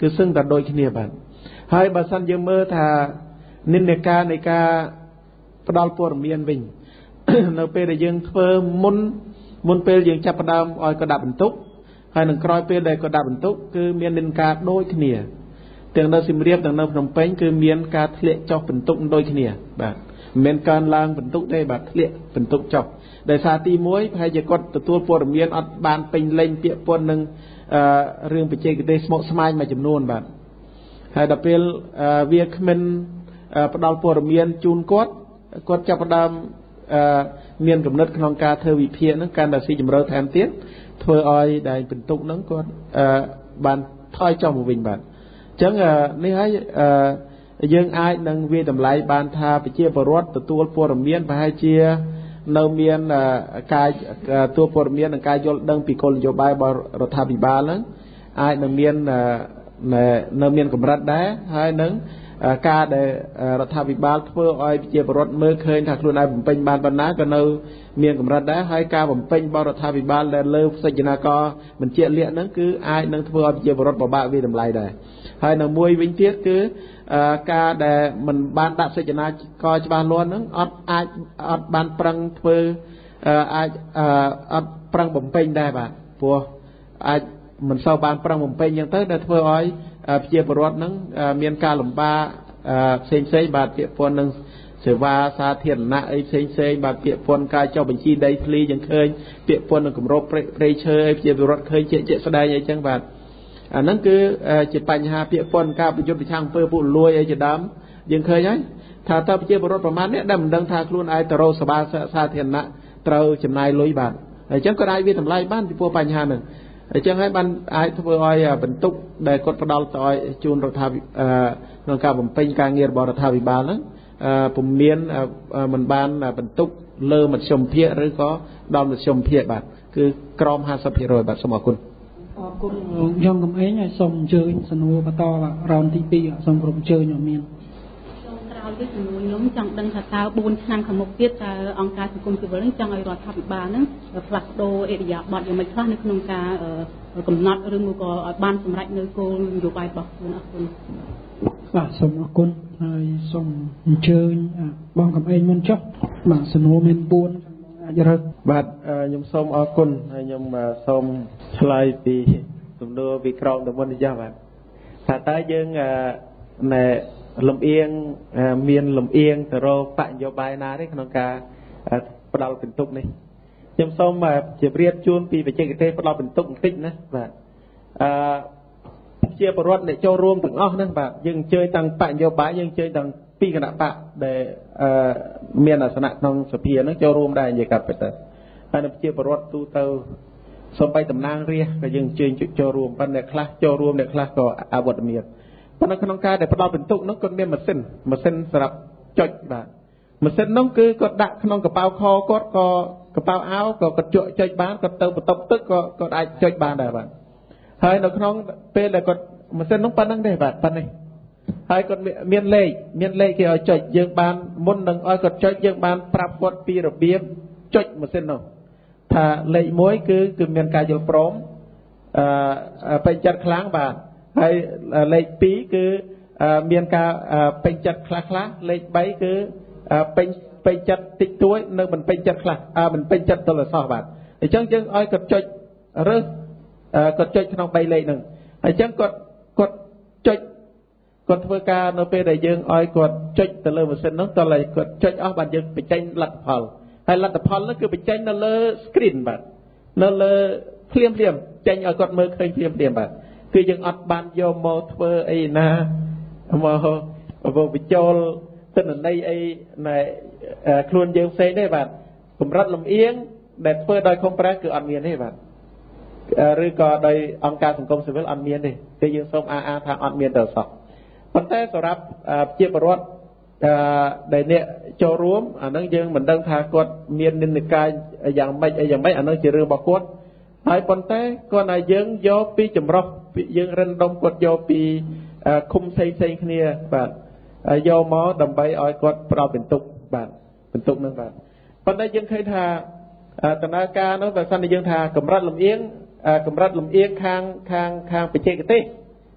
គឺសឹងតែដូចគ្នាបាទហើយបើសិនយើងមើលថានិន្នាការនៃការផ្ដល់ព័ត៌មានវិញនៅពេលដែលយើងធ្វើមុនមុនពេលយើងចាប់ផ្ដើមឲ្យក៏ដាក់បន្ទុកហើយនឹងក្រោយពេលដែលក៏ដាក់បន្ទុកគឺមាននិន្នាការដូចគ្នាទាំងនៅសៀមរាបទាំងនៅភ្នំពេញគឺមានការធ្លាក់ចុះបន្ទុកដូចគ្នាបាទមិនមែនកើនឡើងបន្ទុកទេបាទធ្លាក់បន្ទុកចុះដោយសារទីមួយប្រហែលជាគាត់ទទួលព័ត៌មានអត់បានពេញលេញពាក្យពន្ធនឹងរឿងបច្ចេកទេសស្មុគស្មាញមួយចំនួនបាទហើយដល់ពេលវាគ្មិនផ្ដល់ព័ត៌មានជូនគាត់គាត់ចាប់ផ្ដើមមានគំនិតក្នុងការធ្វើវិភាគហ្នឹងកាន់តែស៊ីជម្រៅថែមទៀតធ្វើឲ្យដែលបន្ទុកហ្នឹងគាត់បានថយចុះមកវិញបាទអញ្ចឹងនេះហើយយើងអាចនឹងវាតម្លៃបានថាប្រជាពលរដ្ឋទទួលព័ត៌មានប្រហែលជានៅមានការទទួលព័ត៌មាននិងការយល់ដឹងពីគោលនយោបាយរបស់រដ្ឋាភិបាលហ្នឹងអាចនឹងមាននៅមានកម្រិតដែរហើយនឹងការដែលរដ្ឋាភិបាលធ្វើឲ្យប្រជាពលរដ្ឋមើលឃើញថាខ្លួនឯងបំពេញបានប៉ុណ្ណាក៏នៅមានកម្រិតដែរហើយការបំពេញរបស់រដ្ឋាភិបាលដែលលើផ្សេងណាក៏មិនជាក់លាក់ហ្នឹងគឺអាចនឹងធ្វើឲ្យប្រជាពលរដ្ឋពិបាកវាតម្លៃដែរហើយនៅមួយវិញទៀតគឺការដែលមិនបានដាក់សេចក្ដីក៏ច្បាស់លាស់ហ្នឹងអត់អាចអត់បានប្រឹងធ្វើអាចអត់ប្រឹងបំពេញដែរបាទព្រោះអាចមិនសូវបានប្រឹងបំពេញអញ្ចឹងទៅដែលធ្វើឲ្យប្រជាពលរដ្ឋហ្នឹងមានការលំបាកផ្សេងផ្សេងបាទពាក្យពន្ធនឹងសេវាសាធារណៈអីផ្សេងផ្សេងបាទពាក្យពន្ធការចុះបញ្ជីដីធ្លីយើងឃើញពាក្យពន្ធនឹងគម្របព្រៃឈើអីប្រជាពលរដ្ឋឃើញជាជាក់ស្ដែងអីចឹងបាទអាហ្នឹងគឺជាបញ្ហាពាក្យពន្ធការប្រយុទ្ធប្រឆាំងអំពើពុករលួយអីជាដើមយើងឃើញហើយថាតើប្រជាពលរដ្ឋប្រមាណនេះដែលមិនដឹងថាខ្លួនឯងទៅរកសេវាសាធារណៈត្រូវចំណាយលុយបាទអញ្ចឹងក៏អាចវាតម្លៃបានពីព្រោះបញ្ហាហ្នឹងអញ្ចឹងហើយបានអាចធ្វើឲ្យបន្ទុកដែលគាត់ផ្ដល់ទៅឲ្យជូនរដ្ឋាភិបាលក្នុងការបំពេញការងាររបស់រដ្ឋាភិបាលហ្នឹងពុំមានមិនបានបន្ទុកលើមធ្យមភាគឬក៏ដល់មធ្យមភាគបាទគឺក្រោម ห้าสิบเปอร์เซ็นต์ បាទសូមអរគុណអរគុណលោកយ៉ងកំឯងហើយសូមអញ្ជើញសំណួរបន្តរ៉ោនទីពីរសូមគ្រប់អញ្ជើញឲ្យមានសូមក្រោយទៅជំនួយខ្ញុំចង់ដឹងថាតើបួនឆ្នាំខាងមុខទៀតតើអង្គការសង្គមស៊ីវិលនឹងចង់ឲ្យរដ្ឋាភិបាលនឹងផ្លាស់ប្ដូរអេរិយាប័ត្រយ៉ាងម៉េចខ្លះនៅក្នុងការកំណត់ឬមួយក៏ឲ្យបានសម្រេចនៅគោលនយោបាយរបស់ខ្លួនអរគុណបាទសូមអរគុណហើយសូមអញ្ជើញបងកំឯងមុនចុះបាទសំណួរមានបួនអាចរើសបាទខ្ញុំសូមអរគុណហើយខ្ញុំសូមឆ្លើយពីសំណួរពីក្រមទៅមុននេះចាស់បាទថាតើយើងណែលំអៀងមានលំអៀងទៅរកបកនយោបាយណាទេក្នុងការផ្ដាល់ពិន្ទុនេះខ្ញុំសូមជម្រាបជូនពីបច្ចេកទេសផ្ដាល់ពិន្ទុបន្តិចណាបាទអឺជាបរិវត្តអ្នកចូលរួមទាំងអស់ហ្នឹងបាទយើងអញ្ជើញទាំងបកនយោបាយយើងអញ្ជើញទាំងពីគណៈបកដែលអឺមានអាសនៈក្នុងសភាហ្នឹងចូលរួមដែរនិយាយកាត់ទៅហើយនៅជាបរិវត្តទូទៅសូម្បីតំណាងរាស្ត្រក៏យើងអញ្ជើញចូលរួមប៉ុន្តែអ្នកខ្លះចូលរួមអ្នកខ្លះក៏អវត្តមានប៉ុន្តែក្នុងការដែលផ្ដល់ពិន្ទុនោះគាត់មានម៉ាស៊ីនម៉ាស៊ីនសម្រាប់ចុចបាទម៉ាស៊ីននោះគឺគាត់ដាក់ក្នុងកប៉ៅខគាត់ក៏កប៉ៅអាវក៏គាត់ចុចបានគាត់ទៅបន្ទប់ទឹកក៏គាត់អាចចុចបានដែរបាទហើយនៅក្នុងពេលដែលគាត់ម៉ាស៊ីននោះប៉ុណ្្នឹងទេបាទប៉ុណ្្នេះហើយគាត់មានលេខមានលេខគេឲ្យចុចយើងបានមុននឹងឲ្យគាត់ចុចយើងបានប្រាប់គាត់ពីរបៀបចុចម៉ាស៊ីននោះថាលេខមួយគឺគឺមានការយល់ព្រមអឺពេញចិត្តខ្លាំងបាទហើយលេខពីរគឺមានការពេញចិត្តខ្លះខ្លះលេខបីគឺពេញពេញចិត្តតិចតួចនៅមិនពេញចិត្តខ្លះមិនពេញចិត្តទល់សោះបាទអញ្ចឹងយើងឲ្យគាត់ចុចរើសគាត់ចុចក្នុងបីលេខហ្នឹងហើយអញ្ចឹងគាត់គាត់ចុចគាត់ធ្វើការនៅពេលដែលយើងឲ្យគាត់ចុចទៅលើម៉ាស៊ីនហ្នឹងតើគាត់ចុចអស់បាទយើងបញ្ចេញលទ្ធផលហើយលទ្ធផលហ្នឹងគឺបញ្ចេញនៅលើ screen បាទនៅលើភ្លាមភ្លាមចេញឲ្យគាត់មើលឃើញភ្លាមភ្លាមបាទគឺយើងអត់បានយកមកធ្វើអីណាមកមកបញ្ចូលទិន្នន័យអីណែខ្លួនយើងផ្សេងទេបាទកម្រិតលំអៀងដែលធ្វើដោយខុំប្រេសគឺអត់មានទេបាទឬក៏ដោយអង្គការសង្គមស៊ីវិលអត់មានទេគឺយើងសូមអាអាថាអត់មានទៅសោះប៉ុន្តែសម្រាប់ជាពលរដ្ឋដែលអ្នកចូលរួមអានឹងយើងមិនដឹងថាគាត់មាននិន្នាការយ៉ាងម៉េចអីយ៉ាងម៉េចអានឹងជារឿងរបស់គាត់ហើយប៉ុន្តែគាត់ថាយើងយកពីចម្រោះយើងរិនដុំគាត់យកពីឃុំផ្សេងផ្សេងគ្នាបាទយកមកដើម្បីឲ្យគាត់ផ្ដល់ពិន្ទុបាទពិន្ទុហ្នឹងបាទប៉ុន្តែយើងឃើញថាដំណើរការនោះបើសិនជាយើងថាកម្រិតលំអៀងកម្រិតលំអៀងខាងខាងខាងបច្ចេកទេស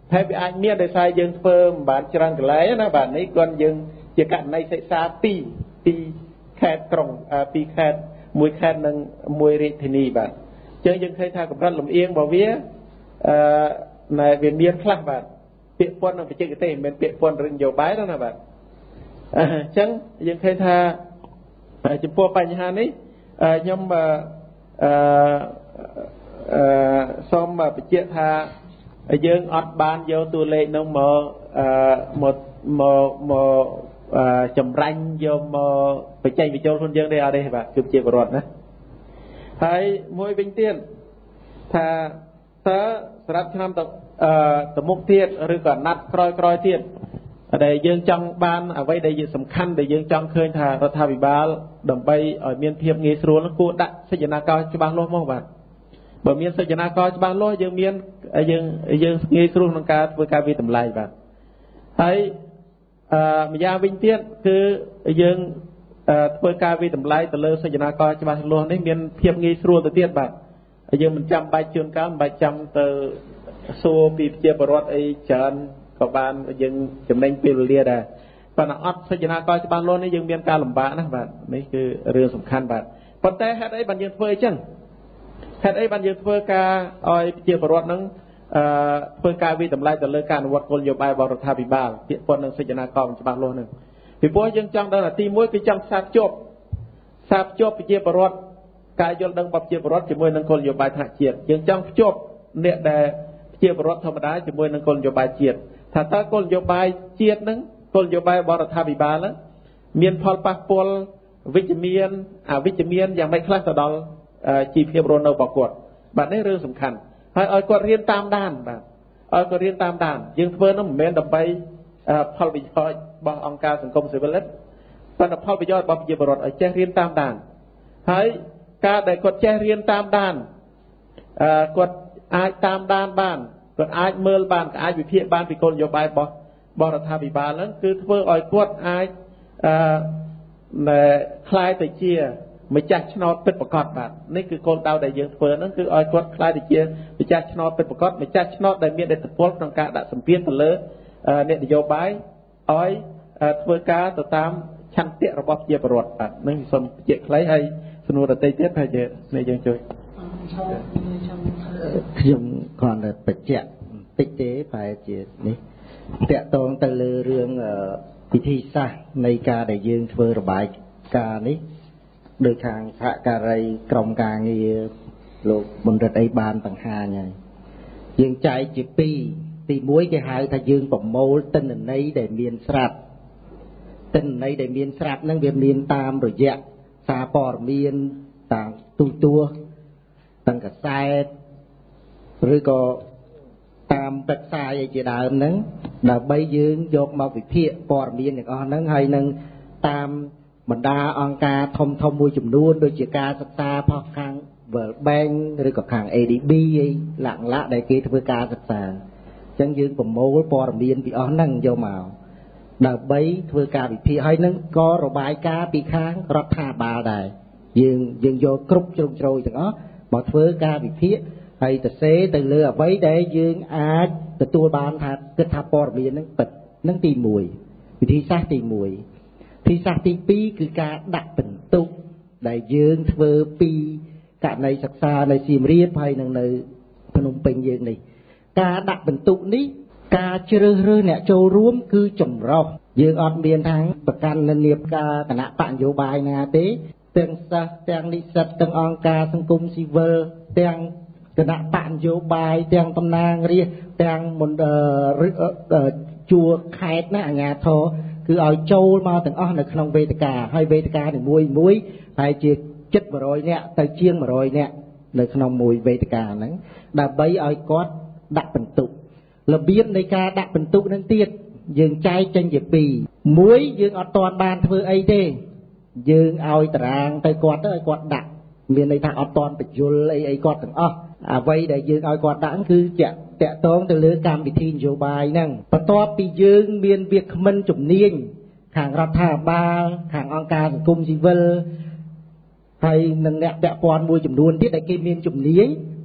ហើយវាអាចមានដោយសារយើងធ្វើមិនបានច្រើនកន្លែងណាបាទនេះគាត់យើងជាករណីសិក្សាពីរពីរខេត្តក្រុងពីរខេត្តមួយខេត្តនិងមួយរាជធានីបាទអញ្ចឹងយើងឃើញថាកម្រិតលំអៀងរបស់វាអឺណែវាមានខ្លះបាទពាក្យពន្ធនិងបច្ចេកទេសមិនមែនពាក្យពន្ធរឿងនយោបាយទេណាបាទអញ្ចឹងយើងឃើញថាចំពោះបញ្ហានេះខ្ញុំអឺអឺសូមបញ្ជាក់ថាយើងអត់បានយកតួលេខនោះមកអឺមកមកមកចម្រាញ់យកមកបញ្ចេញបញ្ចូលខ្លួនយើងទេអត់ទេបាទគឺជាបរិបទណាហើយមួយវិញទៀតថាតើសម្រាប់ឆ្នាំទៅអឺទៅមុខទៀតឬក៏ណាត់ក្រោយក្រោយទៀតដែលយើងចង់បានអ្វីដែលយើងសំខាន់ដែលយើងចង់ឃើញថារដ្ឋាភិបាលដើម្បីឲ្យមានភាពងាយស្រួលគួរដាក់សេចក្ដីកោច្បាស់លាស់មកបាទបើមានសេចក្ដីកោច្បាស់លាស់យើងមានយើងយើងងាយស្រួលក្នុងការធ្វើការវិតម្លៃបាទហើយអឺម្យ៉ាងវិញទៀតគឺយើងធ្វើការវិតម្លៃទៅលើសេចក្ដីកោច្បាស់លាស់នេះមានភាពងាយស្រួលទៅទៀតបាទយើងមិនចាំបាច់ជួនកាលមិនបាច់ចាំទៅសួរពីប្រជាពលរដ្ឋអីច្រើនក៏បានយើងចំណេញពេលវេលាដែរប៉ុន្តែអត់សេចក្ដីកោច្បាស់លាស់នេះយើងមានការលំបាកណាស់បាទនេះគឺរឿងសំខាន់បាទប៉ុន្តែហេតុអីបានយើងធ្វើអញ្ចឹងហេតុអីបានយើងធ្វើការឲ្យប្រជាពលរដ្ឋនឹងអឺធ្វើការវិតម្លៃទៅលើការអនុវត្តគោលនយោបាយរបស់រដ្ឋាភិបាលពាក្យពន្ធនឹងសេចក្ដីកោច្បាស់លាស់នឹងពីព្រោះយើងចង់ដឹងថាទីមួយគឺចង់ផ្សារភ្ជាប់ផ្សារភ្ជាប់ប្រជាពលរដ្ឋការយល់ដឹងរបស់ប្រជាពលរដ្ឋជាមួយនឹងគោលនយោបាយថ្នាក់ជាតិយើងចង់ភ្ជាប់អ្នកដែលប្រជាពលរដ្ឋធម្មតាជាមួយនឹងគោលនយោបាយជាតិថាតើគោលនយោបាយជាតិនឹងគោលនយោបាយរបស់រដ្ឋាភិបាលនឹងមានផលប៉ះពាល់វិជ្ជមានអវិជ្ជមានយ៉ាងម៉េចខ្លះទៅដល់ជីវភាពរស់នៅរបស់គាត់បាទនេះរឿងសំខាន់ហើយឲ្យគាត់រៀនតាមដានបាទឲ្យគាត់រៀនតាមដានយើងធ្វើនោះមិនមែនដើម្បីផលប្រយោជន៍របស់អង្គការសង្គមស៊ីវិលទេប៉ុន្តែផលប្រយោជន៍របស់ប្រជាពលរដ្ឋឲ្យចេះរៀនតាមដានហើយការដែលគាត់ចេះរៀនតាមដានអឺគាត់អាចតាមដានបានគាត់អាចមើលបានក៏អាចវិភាគបានពីគោលនយោបាយរបស់របស់រដ្ឋាភិបាលហ្នឹងគឺធ្វើឲ្យគាត់អាចអឺខ្លាយទៅជាម្ចាស់ឆ្នោតពិតប្រាកដបាទនេះគឺគោលដៅដែលយើងធ្វើហ្នឹងគឺឲ្យគាត់ខ្លាយទៅជាម្ចាស់ឆ្នោតពិតប្រាកដម្ចាស់ឆ្នោតដែលមានឥទ្ធិពលក្នុងការដាក់សម្ពាធទៅលើអ្នកនយោបាយឲ្យធ្វើការទៅតាមឆន្ទៈរបស់ប្រជាពលរដ្ឋបាទនឹងសូមបញ្ជាក់ខ្លីហើយសំណួរដទៃទៀតហើយនេះយើងជួយខ្ញុំគ្រាន់តែបញ្ជាក់បន្តិចទេប្រហែលជានេះតាក់ទងទៅលើរឿងវិធីសាស្ត្រនៃការដែលយើងធ្វើរបាយការណ៍នេះដោយខាងសហការីក្រមការងារលោកបណ្ឌិតអីបានបង្ហាញហើយយើងចែកជាពីរទីមួយគេហៅថាយើងប្រមូលទិន្នន័យដែលមានស្រាប់ទិន្នន័យដែលមានស្រាប់ហ្នឹងវាមានតាមរយៈសារព័ត៌មានតាមទូរទស្សន៍ទាំងកាសែតឬក៏តាមព្រឹក្សាអីជាដើមហ្នឹងដើម្បីយើងយកមកវិភាគព័ត៌មានទាំងអស់ហ្នឹងហើយនឹងតាមបណ្ដាអង្គការធំធំមួយចំនួនដូចជាការសិក្សាផុសខាង World Bank ឬក៏ខាង A D B អីឡាក់ឡាក់ដែលគេធ្វើការសិក្សាអញ្ចឹងយើងប្រមូលព័ត៌មានពីអស់ហ្នឹងយកមកដើម្បីធ្វើការវិភាគហើយនឹងក៏របាយការណ៍ពីខាងរដ្ឋាភិបាលដែរយើងយើងយកគ្រប់ជ្រុងជ្រោយទាំងអស់មកធ្វើការវិភាគហើយទៅសេទៅលើអ្វីដែលយើងអាចទទួលបានថាគិតថាព័ត៌មានហ្នឹងពិតហ្នឹងទីមួយវិធីសាស្ត្រទីមួយវិធីសាស្ត្រទីពីរគឺការដាក់បន្ទុកដែលយើងធ្វើពីករណីសិក្សានៅសៀមរាបហើយនឹងនៅភ្នំពេញយើងនេះការដាក់បន្ទុកនេះការជ្រើសរើសអ្នកចូលរួមគឺចម្រុះយើងអត់មានថាប្រកាន់និន្នាការគណៈបកនយោបាយណាទេទាំងសិស្សទាំងនិស្សិតទាំងអង្គការសង្គមស៊ីវិលទាំងគណៈបកនយោបាយទាំងតំណាងរាស្ត្រទាំងមន្ត្រីជួរខេត្តណាអាជ្ញាធរគឺឲ្យចូលមកទាំងអស់នៅក្នុងវេទិកាហើយវេទិកានីមួយមួយហើយជាជិត100នាក់ទៅជាង100នាក់នៅក្នុងមួយវេទិកាហ្នឹងដើម្បីឲ្យគាត់ដាក់បន្ទុករបៀបនៃការដាក់បន្ទុកហ្នឹងទៀតយើងចែកចេញជាពីរមួយយើងអត់ទាន់បានធ្វើអីទេយើងឲ្យតារាងទៅគាត់ទៅឲ្យគាត់ដាក់មានន័យថាអត់ទាន់បញ្យលអីអីគាត់ទាំងអស់អ្វីដែលយើងឲ្យគាត់ដាក់គឺជាតាក់ទងទៅលើកម្មវិធីនយោបាយហ្នឹងបន្ទាប់ពីយើងមានវាគ្មិនជំនាញខាងរដ្ឋាភិបាលខាងអង្គការសង្គមស៊ីវិលហើយនឹងអ្នកពាក់ព័ន្ធមួយចំនួនទៀតដែលគេមានជំនាញ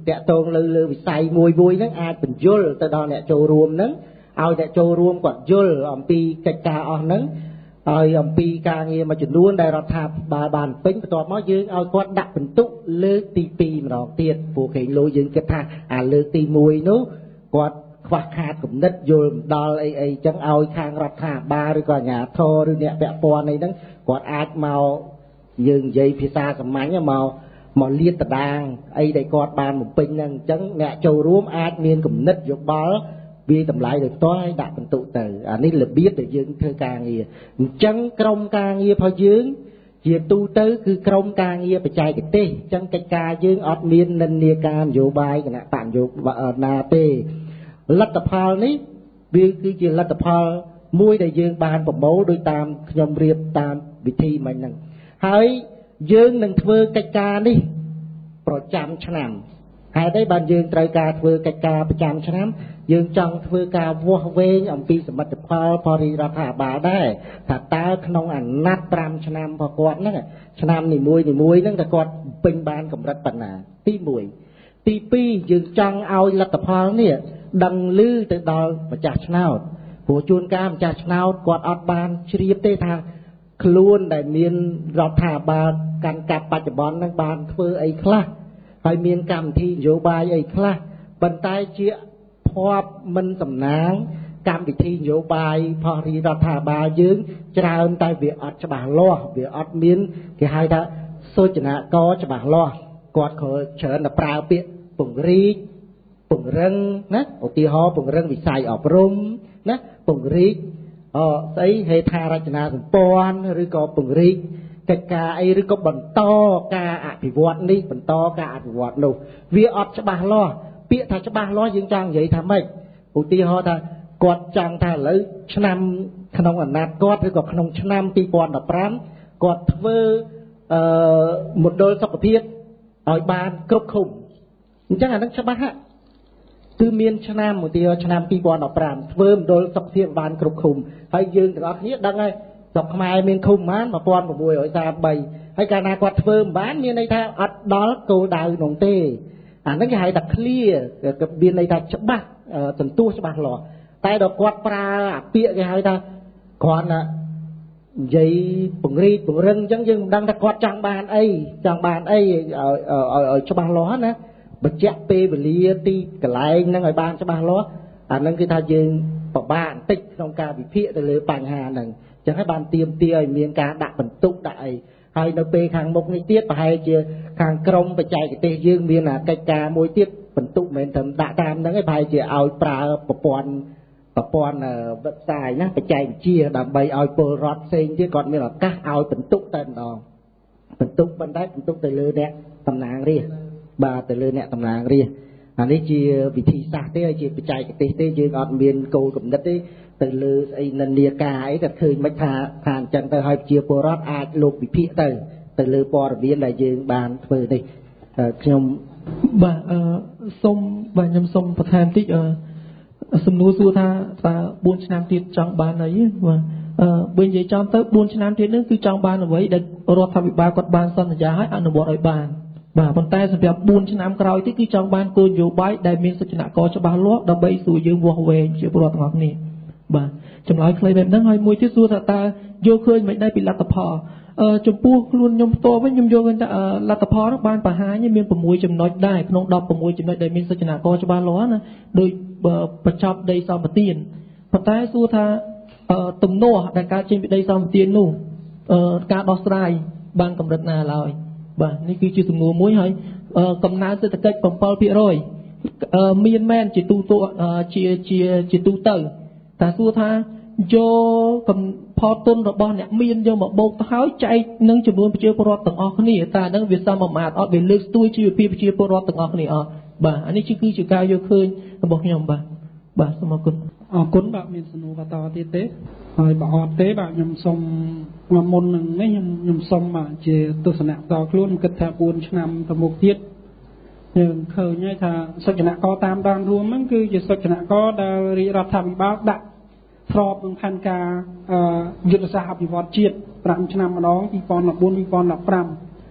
តាក់ទងលើលើវិស័យមួយមួយហ្នឹងអាចបញ្យល់ទៅដល់អ្នកចូលរួមហ្នឹងឲ្យអ្នកចូលរួមគាត់យល់អំពីកិច្ចការអស់ហ្នឹងហើយអំពីការងារមួយចំនួនដែលរដ្ឋាភិបាលបានពេញបន្ទាប់មកយើងឲ្យគាត់ដាក់ពិន្ទុលើកទីពីរម្ដងទៀតព្រោះគេលុយយើងគិតថាអាលើកទីមួយនោះគាត់ខ្វះខាតគំនិតយល់មិនដល់អីអីចឹងឲ្យខាងរដ្ឋាភិបាលឬក៏អាជ្ញាធរឬអ្នកពាក់ព័ន្ធអីហ្នឹងគាត់អាចមកយើងនិយាយភាសាសាមញ្ញមកមកលាតត្រដាងអីដែលគាត់បានបំពេញហ្នឹងអញ្ចឹងអ្នកចូលរួមអាចមានគំនិតយោបល់វាតម្លៃដោយផ្ទាល់ឲ្យដាក់ពិន្ទុទៅអានេះរបៀបដែលយើងធ្វើការងារអញ្ចឹងក្រុមការងាររបស់យើងជាទូទៅគឺក្រុមការងារបច្ចេកទេសអញ្ចឹងកិច្ចការយើងអត់មាននិន្នាការនយោបាយគណៈបកនយោបាយណាទេលទ្ធផលនេះវាគឺជាលទ្ធផលមួយដែលយើងបានប្រមូលដោយតាមខ្ញុំរៀបតាមវិធីមិញហ្នឹងហើយយើងនឹងធ្វើកិច្ចការនេះប្រចាំឆ្នាំហេតុអីបានយើងត្រូវការធ្វើកិច្ចការប្រចាំឆ្នាំយើងចង់ធ្វើការវាស់វែងអំពីសមិទ្ធផលបរិរដ្ឋាភិបាលដែរថាតើក្នុងអាណត្តិប្រាំឆ្នាំរបស់គាត់ហ្នឹងឆ្នាំនីមួយនីមួយហ្នឹងតើគាត់ពេញបានកម្រិតប៉ុណ្ណាទីមួយទីពីរយើងចង់ឲ្យលទ្ធផលនេះដឹងឮទៅដល់ម្ចាស់ឆ្នោតព្រោះជួនកាលម្ចាស់ឆ្នោតគាត់អត់បានជ្រាបទេថាខ្លួនដែលមានរដ្ឋាភិបាលកាន់កាប់បច្ចុប្បន្នហ្នឹងបានធ្វើអីខ្លះហើយមានកម្មវិធីនយោបាយអីខ្លះប៉ុន្តែជាភ័ព្វមិនសំណាងកម្មវិធីនយោបាយផងរីរដ្ឋាភិបាលយើងច្រើនតែវាអត់ច្បាស់លាស់វាអត់មានគេហៅថាសូចនាករច្បាស់លាស់គាត់គ្រាន់ច្រើនតែប្រើពាក្យពង្រីកពង្រឹងណាឧទាហរណ៍ពង្រឹងវិស័យអប់រំណាពង្រីកអស្អីហេដ្ឋារចនាសម្ព័ន្ធឬក៏ពង្រីកកិច្ចការអីឬក៏បន្តការអភិវឌ្ឍនេះបន្តការអភិវឌ្ឍនោះវាអត់ច្បាស់លាស់ពាក្យថាច្បាស់លាស់យើងចង់និយាយថាម៉េចឧទាហរណ៍ថាគាត់ចង់ថាឥឡូវឆ្នាំក្នុងអាណត្តិគាត់ឬក៏ក្នុងឆ្នាំពីរពាន់ដប់ប្រាំគាត់ធ្វើអឺមណ្ឌលសុខភាពឲ្យបានគ្រប់ឃុំអញ្ចឹងអានឹងច្បាស់ហ่ะគឺមានឆ្នាំឧទាហរណ៍ឆ្នាំពីរពាន់ដប់ប្រាំធ្វើមណ្ឌលសុខភាពបានគ្រប់ឃុំហើយយើងទាំងអស់គ្នាដឹងហើយស្រុកខ្មែរមានឃុំប៉ុន្មានmột nghìn sáu trăm ba mươi baហើយកាលណាគាត់ធ្វើមិនបានមានន័យថាអត់ដល់គោលដៅនោះទេអាហ្នឹងគេហៅថា clear មានន័យថាច្បាស់សន្ទុះច្បាស់លាស់តែដល់គាត់ប្រើអាពាក្យគេហៅថាគ្រាន់តែនិយាយពង្រីកពង្រឹងអញ្ចឹងយើងមិនដឹងថាគាត់ចង់បានអីចង់បានអីឲ្យឲ្យច្បាស់លាស់ណាបញ្ជាក់ពេលវេលាទីកន្លែងហ្នឹងឲ្យបានច្បាស់លាស់អាហ្នឹងគឺថាយើងពិបាកបន្តិចក្នុងការវិភាគទៅលើបញ្ហាហ្នឹងអញ្ចឹងហើយបានទៀមទាឲ្យមានការដាក់បន្ទុកដាក់អីហើយនៅពេលខាងមុខនេះទៀតប្រហែលជាខាងក្រមបច្ចេកទេសយើងមានកិច្ចការមួយទៀតបន្ទុកមិនមែនត្រឹមដាក់តាមហ្នឹងឯងប្រហែលជាឲ្យប្រើប្រព័ន្ធប្រព័ន្ធ website ណាបច្ចេកវិទ្យាដើម្បីឲ្យពលរដ្ឋផ្សេងទៀតគាត់មានឱកាសឲ្យបន្ទុកតែម្ដងបន្ទុកបណ្ដែតបន្ទុកទៅលើអ្នកតំណាងរាស្ត្របាទទៅលើអ្នកតំណាងរាស្ត្រអានេះជាវិធីសាស្ត្រទេហើយជាបច្ចេកទេសទេយើងអត់មានគោលគំនិតទេទៅលើស្អីនិន្នាការអីក៏ឃើញមិនថាថាអញ្ចឹងទៅហើយជាពលរដ្ឋអាចលោកវិភាគទៅទៅលើព័ត៌មានដែលយើងបានធ្វើនេះខ្ញុំបាទអឺសូមបាទខ្ញុំសូមបន្ថែមតិចអឺសំណួរសួរថាតើបួនឆ្នាំទៀតចង់បានអីបាទអឺបើនិយាយចំទៅបួនឆ្នាំទៀតនេះគឺចង់បានអ្វីដែលរដ្ឋាភិបាលគាត់បានសន្យាឲ្យអនុវត្តឲ្យបានបាទប៉ុន្តែសម្រាប់បួនឆ្នាំក្រោយទៀតគឺចង់បានគោលនយោបាយដែលមានសុចនាករច្បាស់លាស់ដើម្បីសួរយើងវាស់វែងជាពលរដ្ឋទាំងអស់គ្នាបាទចម្លើយខ្លីបែបហ្នឹងហើយមួយទៀតសួរថាតើយល់ឃើញមិនដែរពីលទ្ធផលអឺចំពោះខ្លួនខ្ញុំផ្ទាល់វិញខ្ញុំយល់ឃើញថាលទ្ធផលនោះបានបង្ហាញមានប្រាំមួយចំណុចដែរក្នុងដប់ប្រាំមួយចំណុចដែលមានសុចនាករច្បាស់លាស់ណាដោយបញ្ចប់ដីសម្បទានប៉ុន្តែសួរថាទំនាស់ដែលកើតចេញពីដីសម្បទាននោះការដោះស្រាយបានកម្រិតណាឡើយបាទនេះគឺជាសំណួរមួយហើយកំណើនសេដ្ឋកិច្ច7%មានមែនជាទូទៅជាជាជាទូទៅតែសួរថាយកផលទុនរបស់អ្នកមានយកមកបូកទៅហើយចែកនឹងចំនួនប្រជាពលរដ្ឋទាំងអស់គ្នាតើនឹងវាសមមាត្រអត់វាលើកស្ទួយជីវភាពប្រជាពលរដ្ឋទាំងអស់គ្នាអត់បាទអានេះគឺជាការយកឃើញរបស់ខ្ញុំបាទបាទសូមអរគុណអរគុណបាទមានសំណួរបន្តទៀតទេហើយបើអត់ទេបាទខ្ញុំសូមមុននឹងនេះខ្ញុំខ្ញុំសូមបាទជាទស្សនៈតខ្លួនគិតថាបួនឆ្នាំទៅមុខទៀតយើងឃើញហើយថាសុចនាករតាមដានរួមហ្នឹងគឺជាសុចនាករដែលរាជរដ្ឋាភិបាលដាក់ស្របនឹងផែនការយុទ្ធសាស្ត្រអភិវឌ្ឍជាតិប្រាំឆ្នាំម្ដងពីរពាន់ដប់បួន ពីរពាន់ដប់ប្រាំ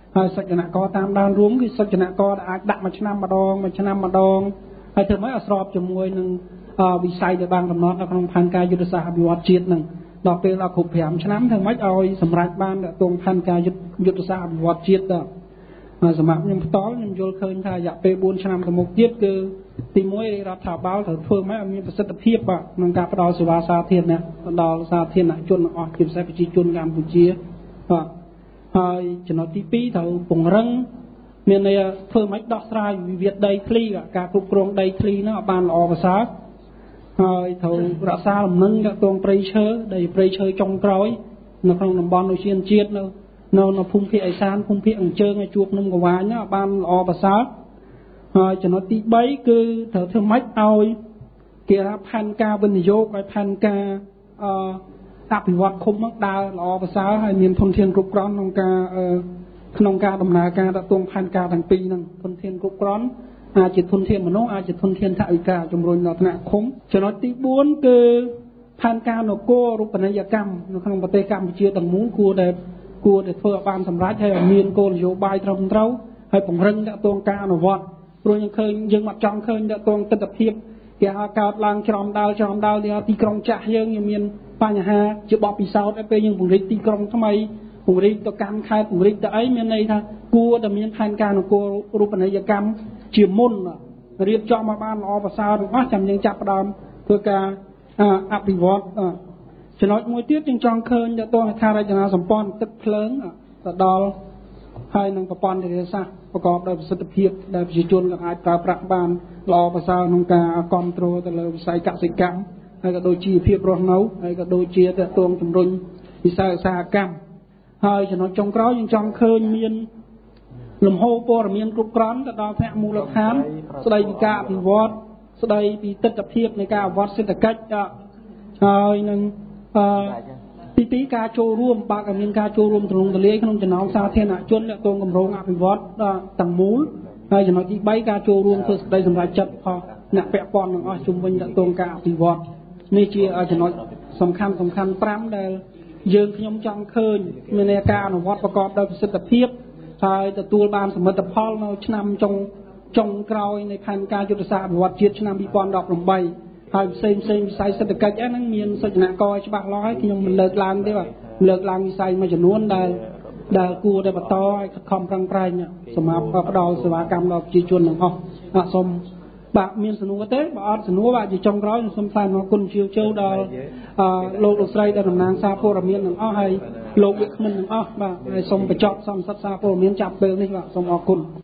ហើយសច្ចនករតាមដានរួមគឺសច្ចនករដែលអាចដាក់មួយឆ្នាំម្ដងមួយឆ្នាំម្ដងហើយធ្វើម៉េចឲ្យស្របជាមួយនឹងវិស័យដែលបានកំណត់នៅក្នុងផែនការយុទ្ធសាស្ត្រអភិវឌ្ឍជាតិនឹងដល់ពេលដល់គ្រប់5ឆ្នាំធ្វើម៉េចឲ្យសម្រេចបានទាក់ទងផែនការយុទ្ធសាស្ត្រអភិវឌ្ឍជាតិទៅសម្រាប់ខ្ញុំផ្ទាល់ខ្ញុំយល់ឃើញថារយៈពេល4ឆ្នាំទៅមុខទៀតគឺទីមួយរដ្ឋាភិបាលត្រូវធ្វើម៉េចឲ្យមានប្រសិទ្ធភាពក្នុងការផ្តល់សេវាសាធារណៈដល់សាធារណជនទាំងអស់ជាពិសេសប្រជាជនកម្ពុជាបាទហើយចំណុចទីពីរត្រូវពង្រឹងមានន័យធ្វើម៉េចដោះស្រាយវិវាទដីធ្លីការគ្រប់គ្រងដីធ្លីនោះឲ្យបានល្អប្រសើរហើយត្រូវរក្សាលំនឹងទាក់ទងព្រៃឈើដីព្រៃឈើចុងក្រោយនៅក្នុងតំបន់ឧទ្យានជាតិនៅនៅនៅភូមិភាគឦសានភូមិភាគអញ្ជើញឲ្យជួបភ្នំកវាញនោះឲ្យបានល្អប្រសើរហើយចំណុចទី3គឺត្រូវធ្វើម៉េចឲ្យគេថាផែនការវិនិយោគឲ្យផែនការអឺអភិវឌ្ឍឃុំហ្នឹងដើរល្អប្រសើរហើយមានធនធានគ្រប់គ្រាន់ក្នុងការក្នុងការដំណើរការទាក់ទងផែនការទាំងពីរហ្នឹងធនធានគ្រប់គ្រាន់អាចជាធនធានមនុស្សអាចជាធនធានថវិកាជំរុញដល់ថ្នាក់ឃុំចំណុចទី4គឺផែនការនគររូបនីយកម្មនៅក្នុងប្រទេសកម្ពុជាទាំងមូលគួរតែគួរតែធ្វើឲ្យបានសម្រេចហើយមានគោលនយោបាយត្រឹមត្រូវហើយពង្រឹងទាក់ទងការអនុវត្តព្រោះយើងឃើញយើងមកចង់ឃើញទាក់ទងទស្សនវិជ្ជាគេហៅកើតឡើងច្រំដាល់ច្រំដាល់ទីក្រុងចាស់យើងយើងមានបញ្ហាជាបបពិសោធន៍ទៅពេលយើងពង្រីកទីក្រុងថ្មីពង្រីកទៅកាន់ខេត្តពង្រីកទៅអីមានន័យថាគួរតែមានផែនការនគររូបនីយកម្មជាមុនរៀបចំមកបានល្អប្រសើរទាំងអស់ចាំយើងចាប់ផ្ដើមធ្វើការអភិវឌ្ឍចំណុចមួយទៀតយើងចង់ឃើញទាក់ទងហេដ្ឋារចនាសម្ព័ន្ធទឹកភ្លើងទៅដល់ហើយនឹងប្រព័ន្ធធារាសាស្ត្រប្រកបដោយប្រសិទ្ធភាពដែលប្រជាជនអាចប្រើប្រាស់បានល្អប្រសើរក្នុងការគ្រប់គ្រងទៅលើវិស័យកសិកម្មហើយក៏ដូចជាភាពរស់នៅហើយក៏ដូចជាទាក់ទងជំរុញវិស័យឧស្សាហកម្មហើយចំណុចចុងក្រោយយើងចង់ឃើញមានលំហូរព័ត៌មានគ្រប់គ្រាន់ទៅដល់ថ្នាក់មូលដ្ឋានស្ដីពីការអភិវឌ្ឍស្ដីពីទស្សនវិជ្ជានៃការអភិវឌ្ឍសេដ្ឋកិច្ចហើយនឹងអឺទីពីរការចូលរួមបើកឲ្យមានការចូលរួមទូលំទូលាយក្នុងចំណោមសាធារណជនទាក់ទងគម្រោងអភិវឌ្ឍទាំងមូលហើយចំណុចទី3ការចូលរួមធ្វើសេចក្តីសម្រេចចិត្តរបស់អ្នកពាក់ព័ន្ធទាំងអស់ជុំវិញទាក់ទងការអភិវឌ្ឍនេះជាចំណុចសំខាន់សំខាន់5ដែលយើងខ្ញុំចង់ឃើញមានន័យការអនុវត្តប្រកបដោយប្រសិទ្ធភាពហើយទទួលបានសមិទ្ធផលនៅឆ្នាំចុងចុងក្រោយនៃផែនការយុទ្ធសាស្ត្រអភិវឌ្ឍជាតិឆ្នាំ2018ហើយផ្សេងផ្សេងវិស័យសេដ្ឋកិច្ចហ្នឹងមានសច្ចនករច្បាស់លាស់ហើយខ្ញុំមិនលើកឡើងទេបាទលើកឡើងវិស័យមួយចំនួនដែលដែលគួរតែបន្តឲ្យខិតខំប្រឹងប្រែងសម្រាប់ផ្ដល់សេវាកម្មដល់ប្រជាជនទាំងអស់សូមបាទមានសំណួរទេបើអត់សំណួរបាទជាចុងក្រោយសូមថ្លែងអំណរគុណជាជើដល់លោកលោកស្រីដែលតំណាងសារព័ត៌មានទាំងអស់ហើយលោកវិក្កាមទាំងអស់បាទហើយសូមបញ្ចប់សន្និសីទសារព័ត៌មានចាប់ពេលនេះបាទសូមអរគុណ